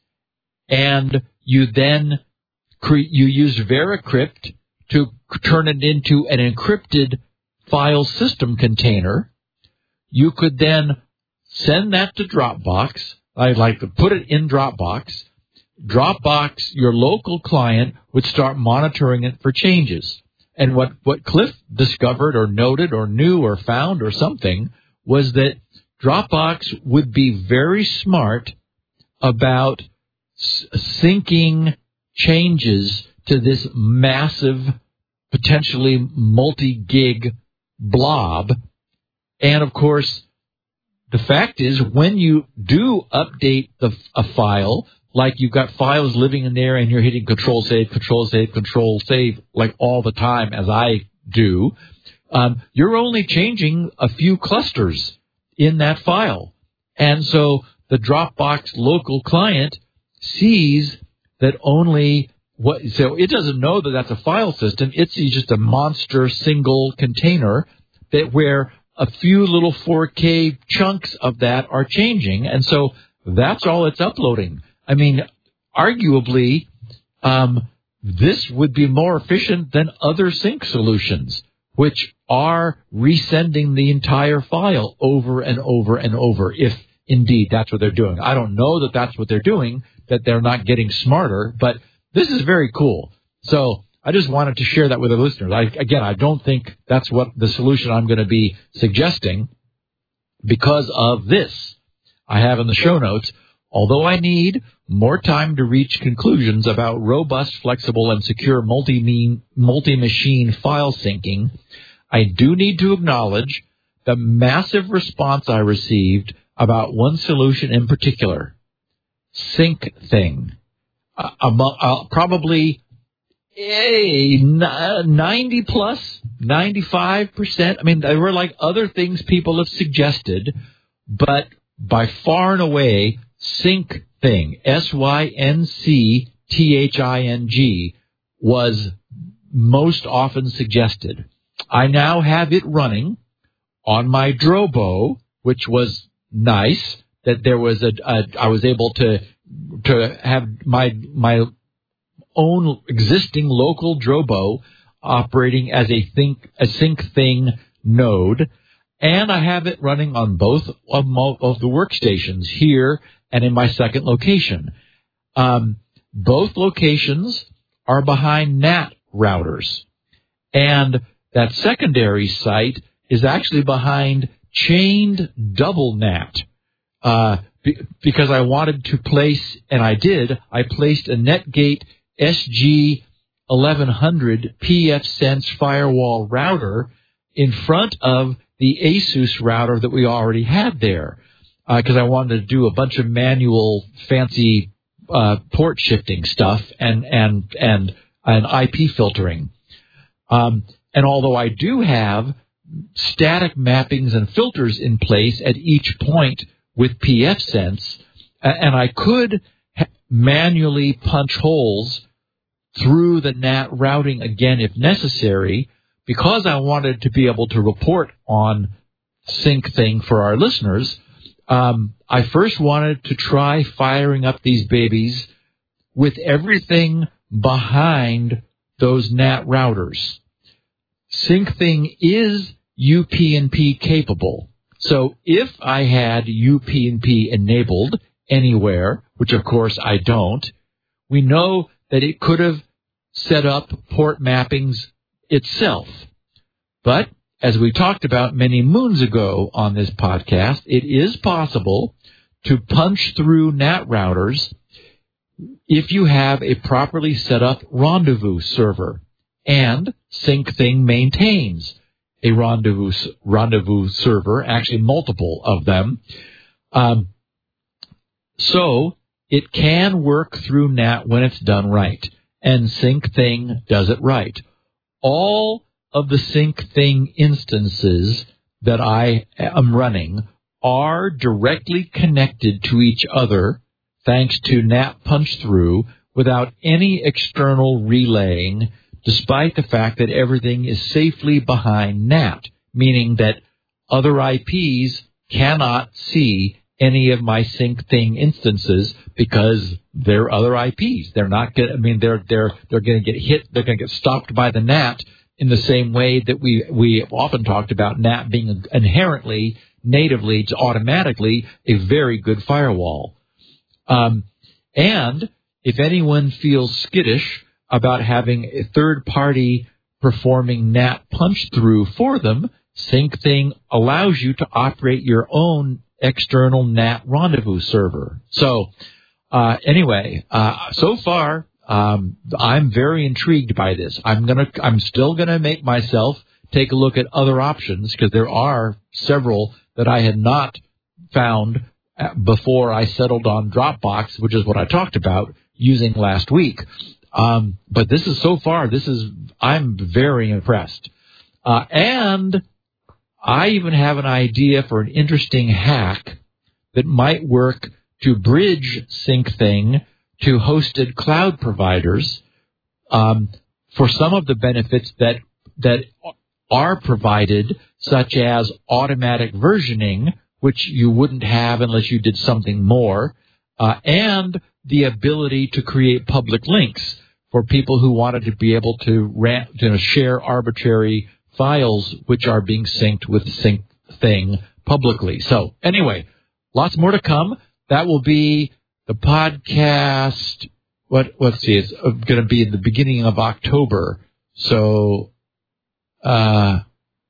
and you then cre- you use VeraCrypt to turn it into an encrypted file system container, you could then send that to Dropbox. I'd like to put it in Dropbox. Dropbox, your local client, would start monitoring it for changes. And what, what Cliff discovered or noted or knew or found or something was that Dropbox would be very smart about s- syncing changes to this massive, potentially multi-gig blob. And, of course, the fact is when you do update the, a file, like you've got files living in there and you're hitting Control-Save, Control-Save, Control-Save like all the time, as I do, um, you're only changing a few clusters in that file. And so the Dropbox local client sees that only what, so it doesn't know that that's a file system. It sees just a monster single container that where a few little four K chunks of that are changing. And so that's all it's uploading. I mean, arguably, um, this would be more efficient than other sync solutions, which are resending the entire file over and over and over, if indeed that's what they're doing. I don't know that that's what they're doing, that they're not getting smarter, but this is very cool. So I just wanted to share that with the listeners. I, again, I don't think that's what the solution I'm going to be suggesting because of this. I have in the show notes, although I need more time to reach conclusions about robust, flexible, and secure multi-mean, multi-machine file syncing, I do need to acknowledge the massive response I received about one solution in particular, SyncThing. Uh, among, uh, probably a ninety plus, ninety-five percent. I mean, there were like other things people have suggested, but by far and away, SyncThing, S Y N C T H I N G, was most often suggested. I now have it running on my Drobo, which was nice that there was a, a I was able to to have my my own existing local Drobo operating as a think a SyncThing node, and I have it running on both of, mo- of the workstations here and in my second location. Um, both locations are behind N A T routers. And that secondary site is actually behind chained double N A T. Uh, be, because I wanted to place, and I did, I placed a Netgate S G eleven hundred pfSense firewall router in front of the ASUS router that we already had there. Because uh, I wanted to do a bunch of manual, fancy uh, port shifting stuff and and and and I P filtering. Um, and although I do have static mappings and filters in place at each point with pfSense, and I could ha- manually punch holes through the N A T routing again if necessary, because I wanted to be able to report on SyncThing for our listeners. Um, I first wanted to try firing up these babies with everything behind those N A T routers. SyncThing is U P n P capable. So if I had U P n P enabled anywhere, which of course I don't, we know that it could have set up port mappings itself. But as we talked about many moons ago on this podcast, it is possible to punch through N A T routers if you have a properly set up rendezvous server. And SyncThing maintains a rendezvous rendezvous server, actually multiple of them. Um, so it can work through N A T when it's done right. And SyncThing does it right. All of the SyncThing instances that I am running are directly connected to each other thanks to N A T punch-through without any external relaying, despite the fact that everything is safely behind N A T, meaning that other I Ps cannot see any of my SyncThing instances because they're other I Ps. They're not going. I mean, they're they're they're going to get hit. They're going to get stopped by the N A T in the same way that we we often talked about N A T being inherently, natively, automatically a very good firewall. Um, and if anyone feels skittish about having a third party performing N A T punch-through for them, SyncThing allows you to operate your own external N A T rendezvous server. So uh, anyway, uh, so far um, I'm very intrigued by this. I'm gonna, I'm still gonna make myself take a look at other options because there are several that I had not found before I settled on Dropbox, which is what I talked about using last week. Um, but this is so far, this is, I'm very impressed. Uh, and I even have an idea for an interesting hack that might work to bridge SyncThing to hosted cloud providers, um, for some of the benefits that, that are provided, such as automatic versioning, which you wouldn't have unless you did something more, uh, and the ability to create public links for people who wanted to be able to, ran, to share arbitrary files which are being synced with SyncThing publicly. So anyway, lots more to come. That will be the podcast. What? Let's see. It's going to be in the beginning of October. So uh,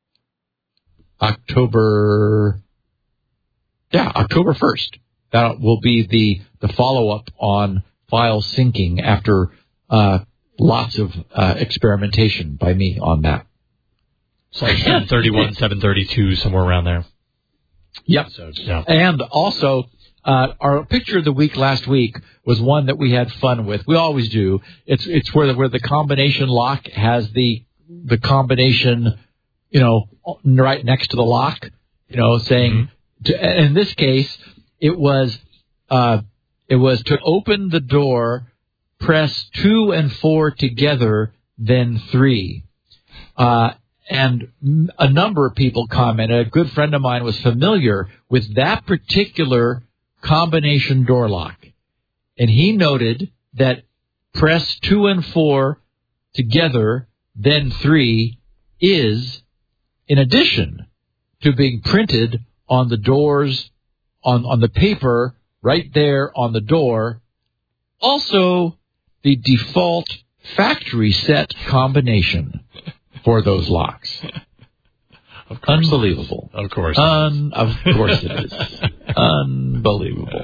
October. Yeah, October first. That will be the, the follow-up on file syncing after uh, lots of uh, experimentation by me on that. So like seven thirty-one, seven thirty-two, somewhere around there. Yep. So, yeah. And also, uh, our picture of the week last week was one that we had fun with. We always do. It's it's where the, where the combination lock has the the combination, you know, right next to the lock, you know, saying... Mm-hmm. To, in this case, it was uh, it was to open the door, press two and four together, then three. Uh, and a number of people commented. A good friend of mine was familiar with that particular combination door lock, and he noted that press two and four together, then three is, in addition to being printed on the doors, on, on the paper, right there on the door, also the default factory set combination for those locks. Of course. Unbelievable. Of course. Un- of course it is. Unbelievable.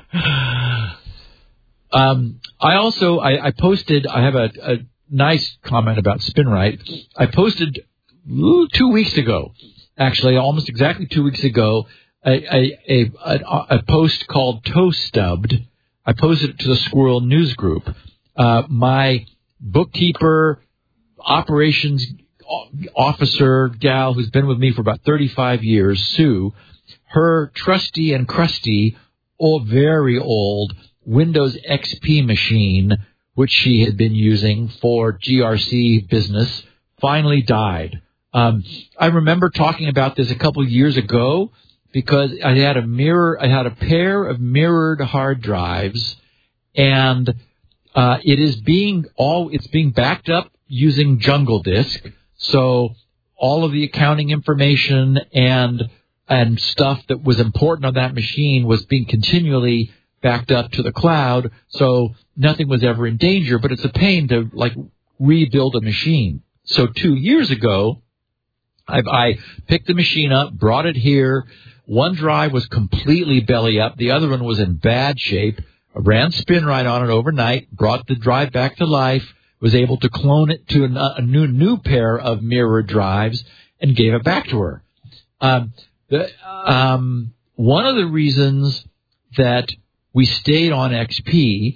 Um, I also, I, I posted, I have a, a nice comment about SpinRite. I posted ooh, two weeks ago, actually almost exactly two weeks ago, a, a, a, a, a post called Toe Stubbed. I posted it to the Squirrel News Group. Uh, my bookkeeper, operations officer gal who's been with me for about thirty-five years, Sue, her trusty and crusty, old, very old Windows X P machine, which she had been using for G R C business, finally died. Um, I remember talking about this a couple of years ago because I had a mirror, I had a pair of mirrored hard drives, and uh, it is being all it's being backed up using Jungle Disk. So all of the accounting information and and stuff that was important on that machine was being continually backed up to the cloud, so nothing was ever in danger, but it's a pain to, like, rebuild a machine. So two years ago, I, I picked the machine up, brought it here. One drive was completely belly up. The other one was in bad shape. I ran SpinRite on it overnight, brought the drive back to life, was able to clone it to a, a new new pair of mirror drives, and gave it back to her. Um, the, um, one of the reasons that we stayed on X P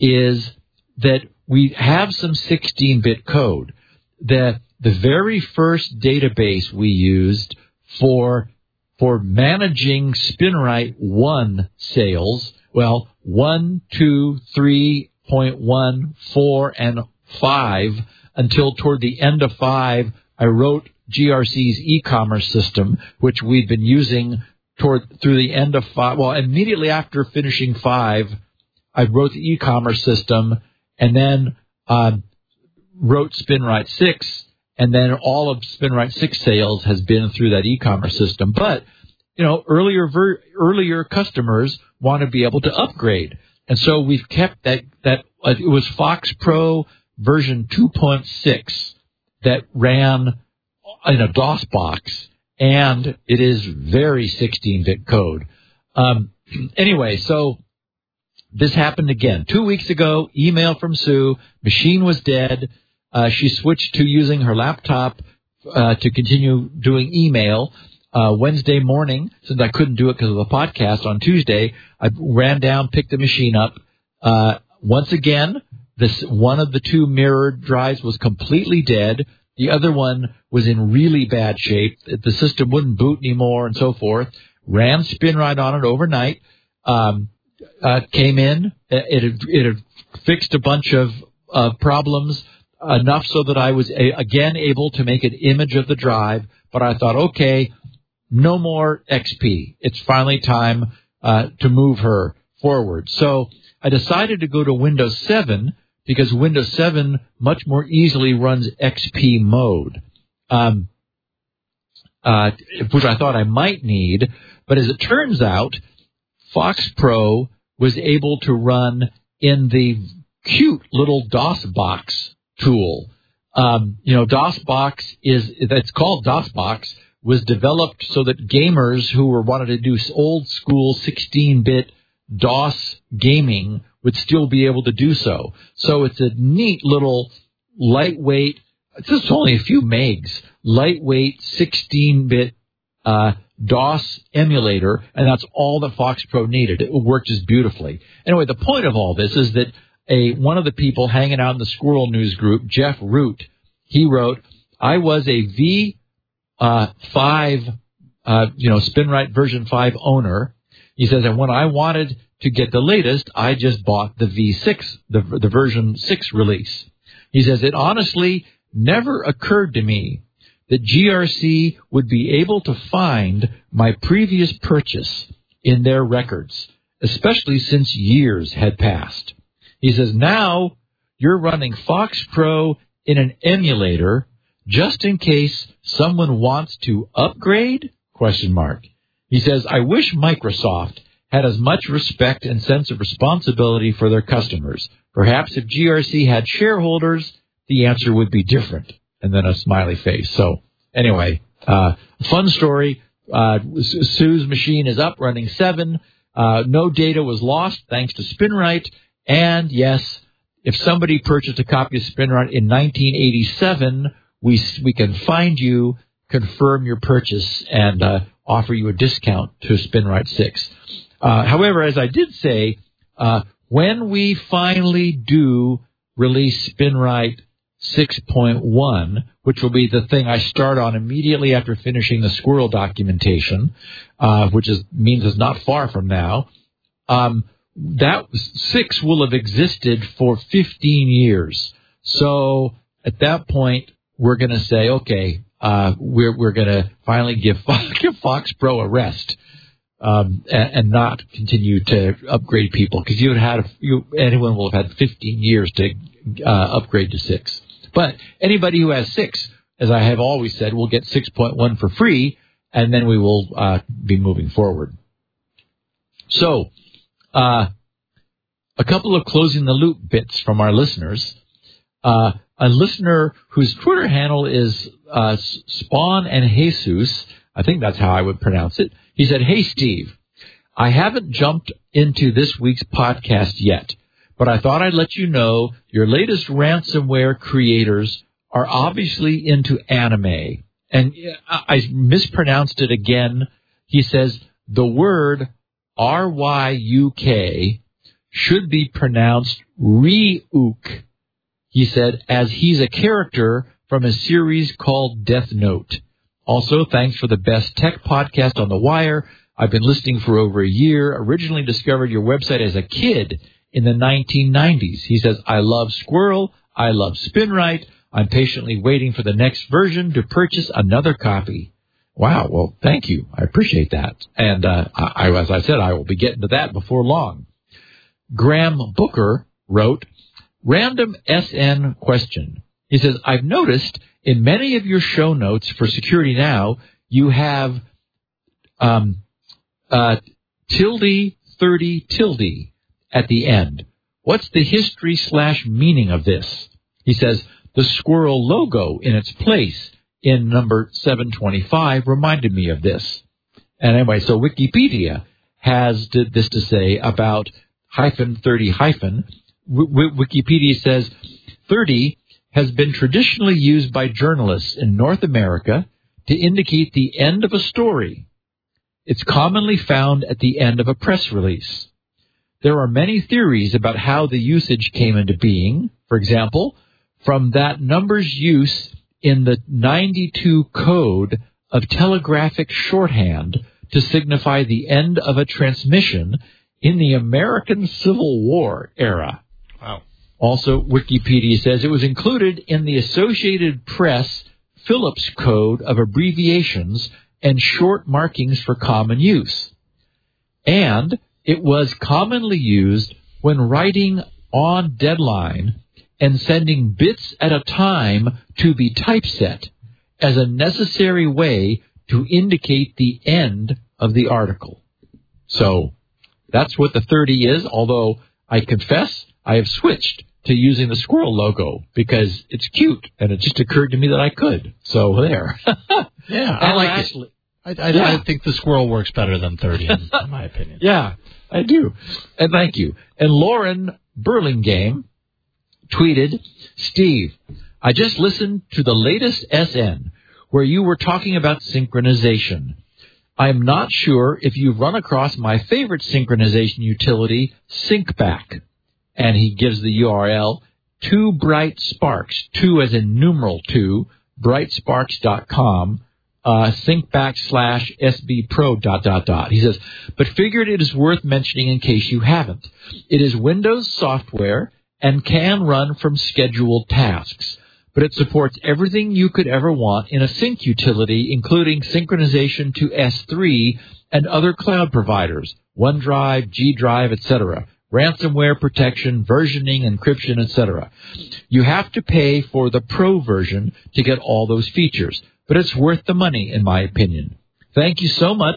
is that we have some sixteen-bit code. The, the very first database we used for for managing SpinRite one sales, well, one, two, three point one, four, and five, until toward the end of five, I wrote G R C's e-commerce system, which we'd been using toward through the end of five. Well, immediately after finishing five, I wrote the e-commerce system, and then uh, wrote SpinRite six, and then all of SpinRite six sales has been through that e-commerce system. But, you know, earlier ver- earlier customers want to be able to upgrade, and so we've kept that. That uh, it was Fox Pro version two point six that ran in a DOS box, and it is very sixteen-bit code. Um, anyway, so this happened again. Two weeks ago, email from Sue, machine was dead. Uh, she switched to using her laptop uh, to continue doing email. Uh, Wednesday morning, since I couldn't do it because of the podcast on Tuesday, I ran down, picked the machine up. Uh, once again, this one of the two mirrored drives was completely dead. The other one was in really bad shape. The system wouldn't boot anymore and so forth. Ran SpinRite on it overnight. Um, uh, came in. It had, it had fixed a bunch of uh, problems, enough so that I was, a, again, able to make an image of the drive. But I thought, okay, no more X P. It's finally time uh, to move her forward. So I decided to go to Windows seven, because Windows seven much more easily runs X P mode, um, uh, which I thought I might need. But as it turns out, Fox Pro was able to run in the cute little DOSBox tool. Um, you know, DOSBox is, that's called DOSBox, was developed so that gamers who were wanted to do old school sixteen-bit DOS gaming would still be able to do so. So it's a neat little lightweight, it's just only a few megs, lightweight sixteen-bit uh, DOS emulator, and that's all that Fox Pro needed. It worked just beautifully. Anyway, the point of all this is that a one of the people hanging out in the Squirrel News Group, Jeff Root, he wrote, I was a V five, uh, you know, SpinRite version five owner. He says, and when I wanted to get the latest, I just bought the V six, the, the version six release. He says, it honestly never occurred to me that G R C would be able to find my previous purchase in their records, especially since years had passed. He says, now you're running Fox Pro in an emulator just in case someone wants to upgrade? Question mark. He says, I wish Microsoft had as much respect and sense of responsibility for their customers. Perhaps if G R C had shareholders, the answer would be different. And then a smiley face. So anyway, uh, fun story. Uh, Sue's machine is up, running seven. Uh, no data was lost thanks to SpinRite. And yes, if somebody purchased a copy of SpinRite in nineteen eighty-seven, we we can find you, confirm your purchase, and uh, offer you a discount to SpinRite six. Uh, however, as I did say, uh, when we finally do release SpinRite six point one, which will be the thing I start on immediately after finishing the Squirrel documentation, uh, which is, means it's not far from now, um, that six will have existed for fifteen years. So at that point, we're going to say, okay, uh, we're we're going to finally give Fox, give Fox Pro a rest. Um, and, and not continue to upgrade people, because you had a, you, anyone will have had fifteen years to uh, upgrade to six. But anybody who has six, as I have always said, will get six point one for free, and then we will uh, be moving forward. So, uh, a couple of closing the loop bits from our listeners. Uh, a listener whose Twitter handle is uh, Spawn and Jesus, I think that's how I would pronounce it. He said, "Hey, Steve, I haven't jumped into this week's podcast yet, but I thought I'd let you know your latest ransomware creators are obviously into anime." And I mispronounced it again. He says the word R Y U K should be pronounced Ryuk. He said, as he's a character from a series called Death Note. Also, thanks for the best tech podcast on the wire. I've been listening for over a year. Originally discovered your website as a kid in the nineteen nineties. He says, I love Squirrel. I love SpinRite. I'm patiently waiting for the next version to purchase another copy. Wow. Well, thank you. I appreciate that. And uh, I, as I said, I will be getting to that before long. Graham Booker wrote, random S N question. He says, I've noticed in many of your show notes for Security Now, you have um, uh, tilde thirty tilde at the end. What's the history slash meaning of this? He says, the squirrel logo in its place in number seven twenty-five reminded me of this. And anyway, so Wikipedia has this to say about hyphen thirty hyphen. W- Wikipedia says thirty has been traditionally used by journalists in North America to indicate the end of a story. It's commonly found at the end of a press release. There are many theories about how the usage came into being. For example, from that number's use in the ninety-two code of telegraphic shorthand to signify the end of a transmission in the American Civil War era. Wow. Also, Wikipedia says it was included in the Associated Press Phillips Code of abbreviations and short markings for common use. And it was commonly used when writing on deadline and sending bits at a time to be typeset as a necessary way to indicate the end of the article. So that's what the thirty is, although I confess I have switched to using the squirrel logo because it's cute, and it just occurred to me that I could. So there. Yeah, I like actually, it. I, I, yeah. I think the squirrel works better than thirty, in, in my opinion. Yeah, I do. And thank you. And Lauren Burlingame tweeted, Steve, I just listened to the latest S N where you were talking about synchronization. I'm not sure if you've run across my favorite synchronization utility, SyncBack. And he gives the U R L, two bright sparks, two as in numeral two, brightsparks dot com, uh, syncback slash sbpro dot dot dot. He says, but figured it is worth mentioning in case you haven't. It is Windows software and can run from scheduled tasks, but it supports everything you could ever want in a sync utility, including synchronization to S three and other cloud providers, OneDrive, G Drive, et cetera, ransomware protection, versioning, encryption, et cetera. You have to pay for the Pro version to get all those features, but it's worth the money, in my opinion. Thank you so much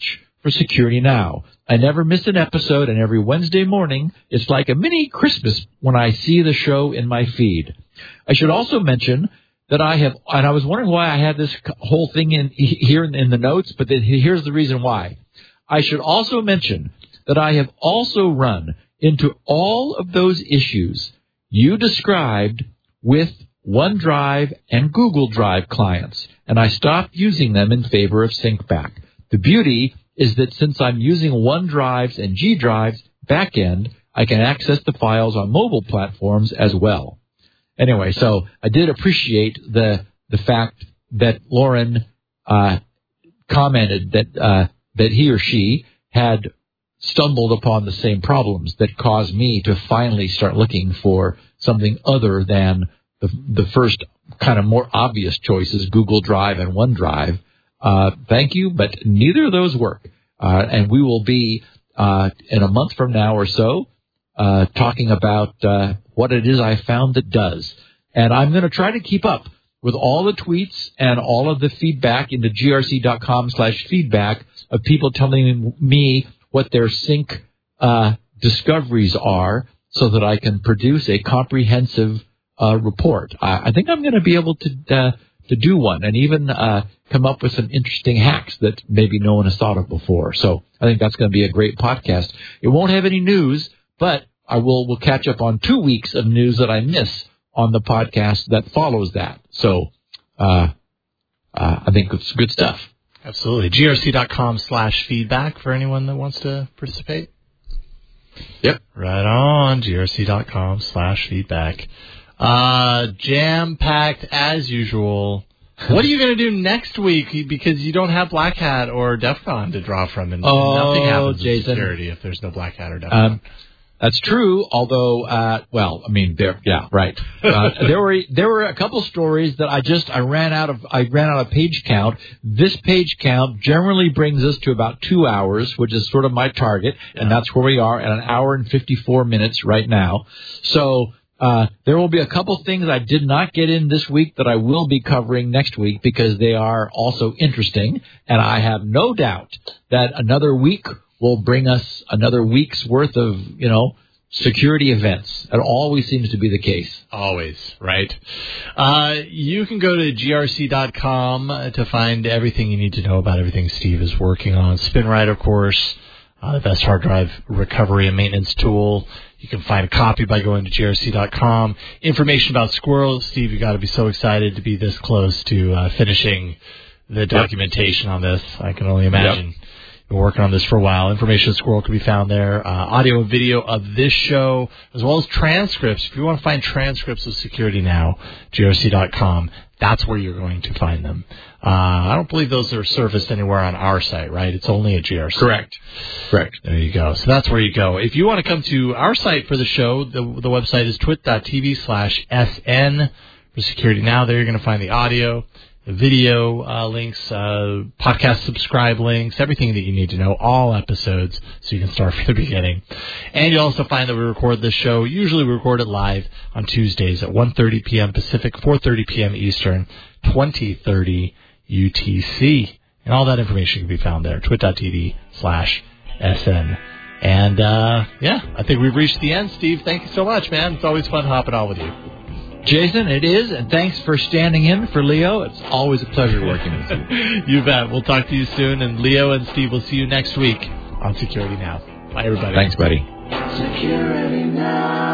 for Security Now. I never miss an episode, and every Wednesday morning, it's like a mini Christmas when I see the show in my feed. I should also mention that I have, and I was wondering why I had this whole thing in here in the notes, but then here's the reason why. I should also mention that I have also run into all of those issues you described with OneDrive and Google Drive clients, and I stopped using them in favor of SyncBack. The beauty is that since I'm using OneDrive's and G Drive's backend, I can access the files on mobile platforms as well. Anyway, so I did appreciate the the fact that Lauren uh, commented that uh, that he or she had stumbled upon the same problems that caused me to finally start looking for something other than the the first kind of more obvious choices, Google Drive and OneDrive. Uh, thank you, but neither of those work. Uh, and we will be, uh, in a month from now or so, uh, talking about uh, what it is I found that does. And I'm going to try to keep up with all the tweets and all of the feedback into grc.com slash feedback of people telling me what their sync uh, discoveries are so that I can produce a comprehensive uh, report. I, I think I'm going to be able to uh, to do one and even uh, come up with some interesting hacks that maybe no one has thought of before. So I think that's going to be a great podcast. It won't have any news, but I will will catch up on two weeks of news that I miss on the podcast that follows that. So uh, uh, I think it's good stuff. Absolutely. grc.com slash feedback for anyone that wants to participate. Yep. Right on. grc.com slash feedback. Uh, jam-packed as usual. What are you going to do next week? Because you don't have Black Hat or DEF CON to draw from, and oh, nothing happens in Jason. security if there's no Black Hat or DEF CON. Um, That's true, although, uh, well, I mean, there, yeah, right. Uh, there were there were a couple stories that I just I ran out of I ran out of page count. This page count generally brings us to about two hours, which is sort of my target, yeah. And that's where we are at an hour and fifty-four minutes right now. So uh, there will be a couple things I did not get in this week that I will be covering next week because they are also interesting, and I have no doubt that another week will bring us another week's worth of, you know, security events. It always seems to be the case. Always, right? Uh, you can go to grc dot com to find everything you need to know about everything Steve is working on. SpinRite, of course, uh, the best hard drive recovery and maintenance tool. You can find a copy by going to grc dot com. Information about Squirrel. Steve, you got to be so excited to be this close to uh, finishing the documentation yep. on this. I can only imagine. Yep. Been working on this for a while. Information at Squirrel can be found there. Uh, audio and video of this show, as well as transcripts. If you want to find transcripts of Security Now, grc dot com, that's where you're going to find them. Uh, I don't believe those are surfaced anywhere on our site, right? It's only at G R C. Correct. Correct. There you go. So that's where you go. If you want to come to our site for the show, the, the website is twit.tv slash SN for Security Now. There you're going to find the audio, the video uh, links, uh, podcast subscribe links, everything that you need to know, all episodes, so you can start from the beginning. And you'll also find that we record this show. Usually we record it live on Tuesdays at one thirty p.m. Pacific, four thirty p.m. Eastern, twenty thirty U T C. And all that information can be found there, twit.tv slash SN. And, uh, yeah, I think we've reached the end, Steve. Thank you so much, man. It's always fun hopping on with you. Jason, it is, and thanks for standing in for Leo. It's always a pleasure working with you. You bet. We'll talk to you soon, and Leo and Steve will see you next week on Security Now. Bye, everybody. Thanks, buddy. Security Now.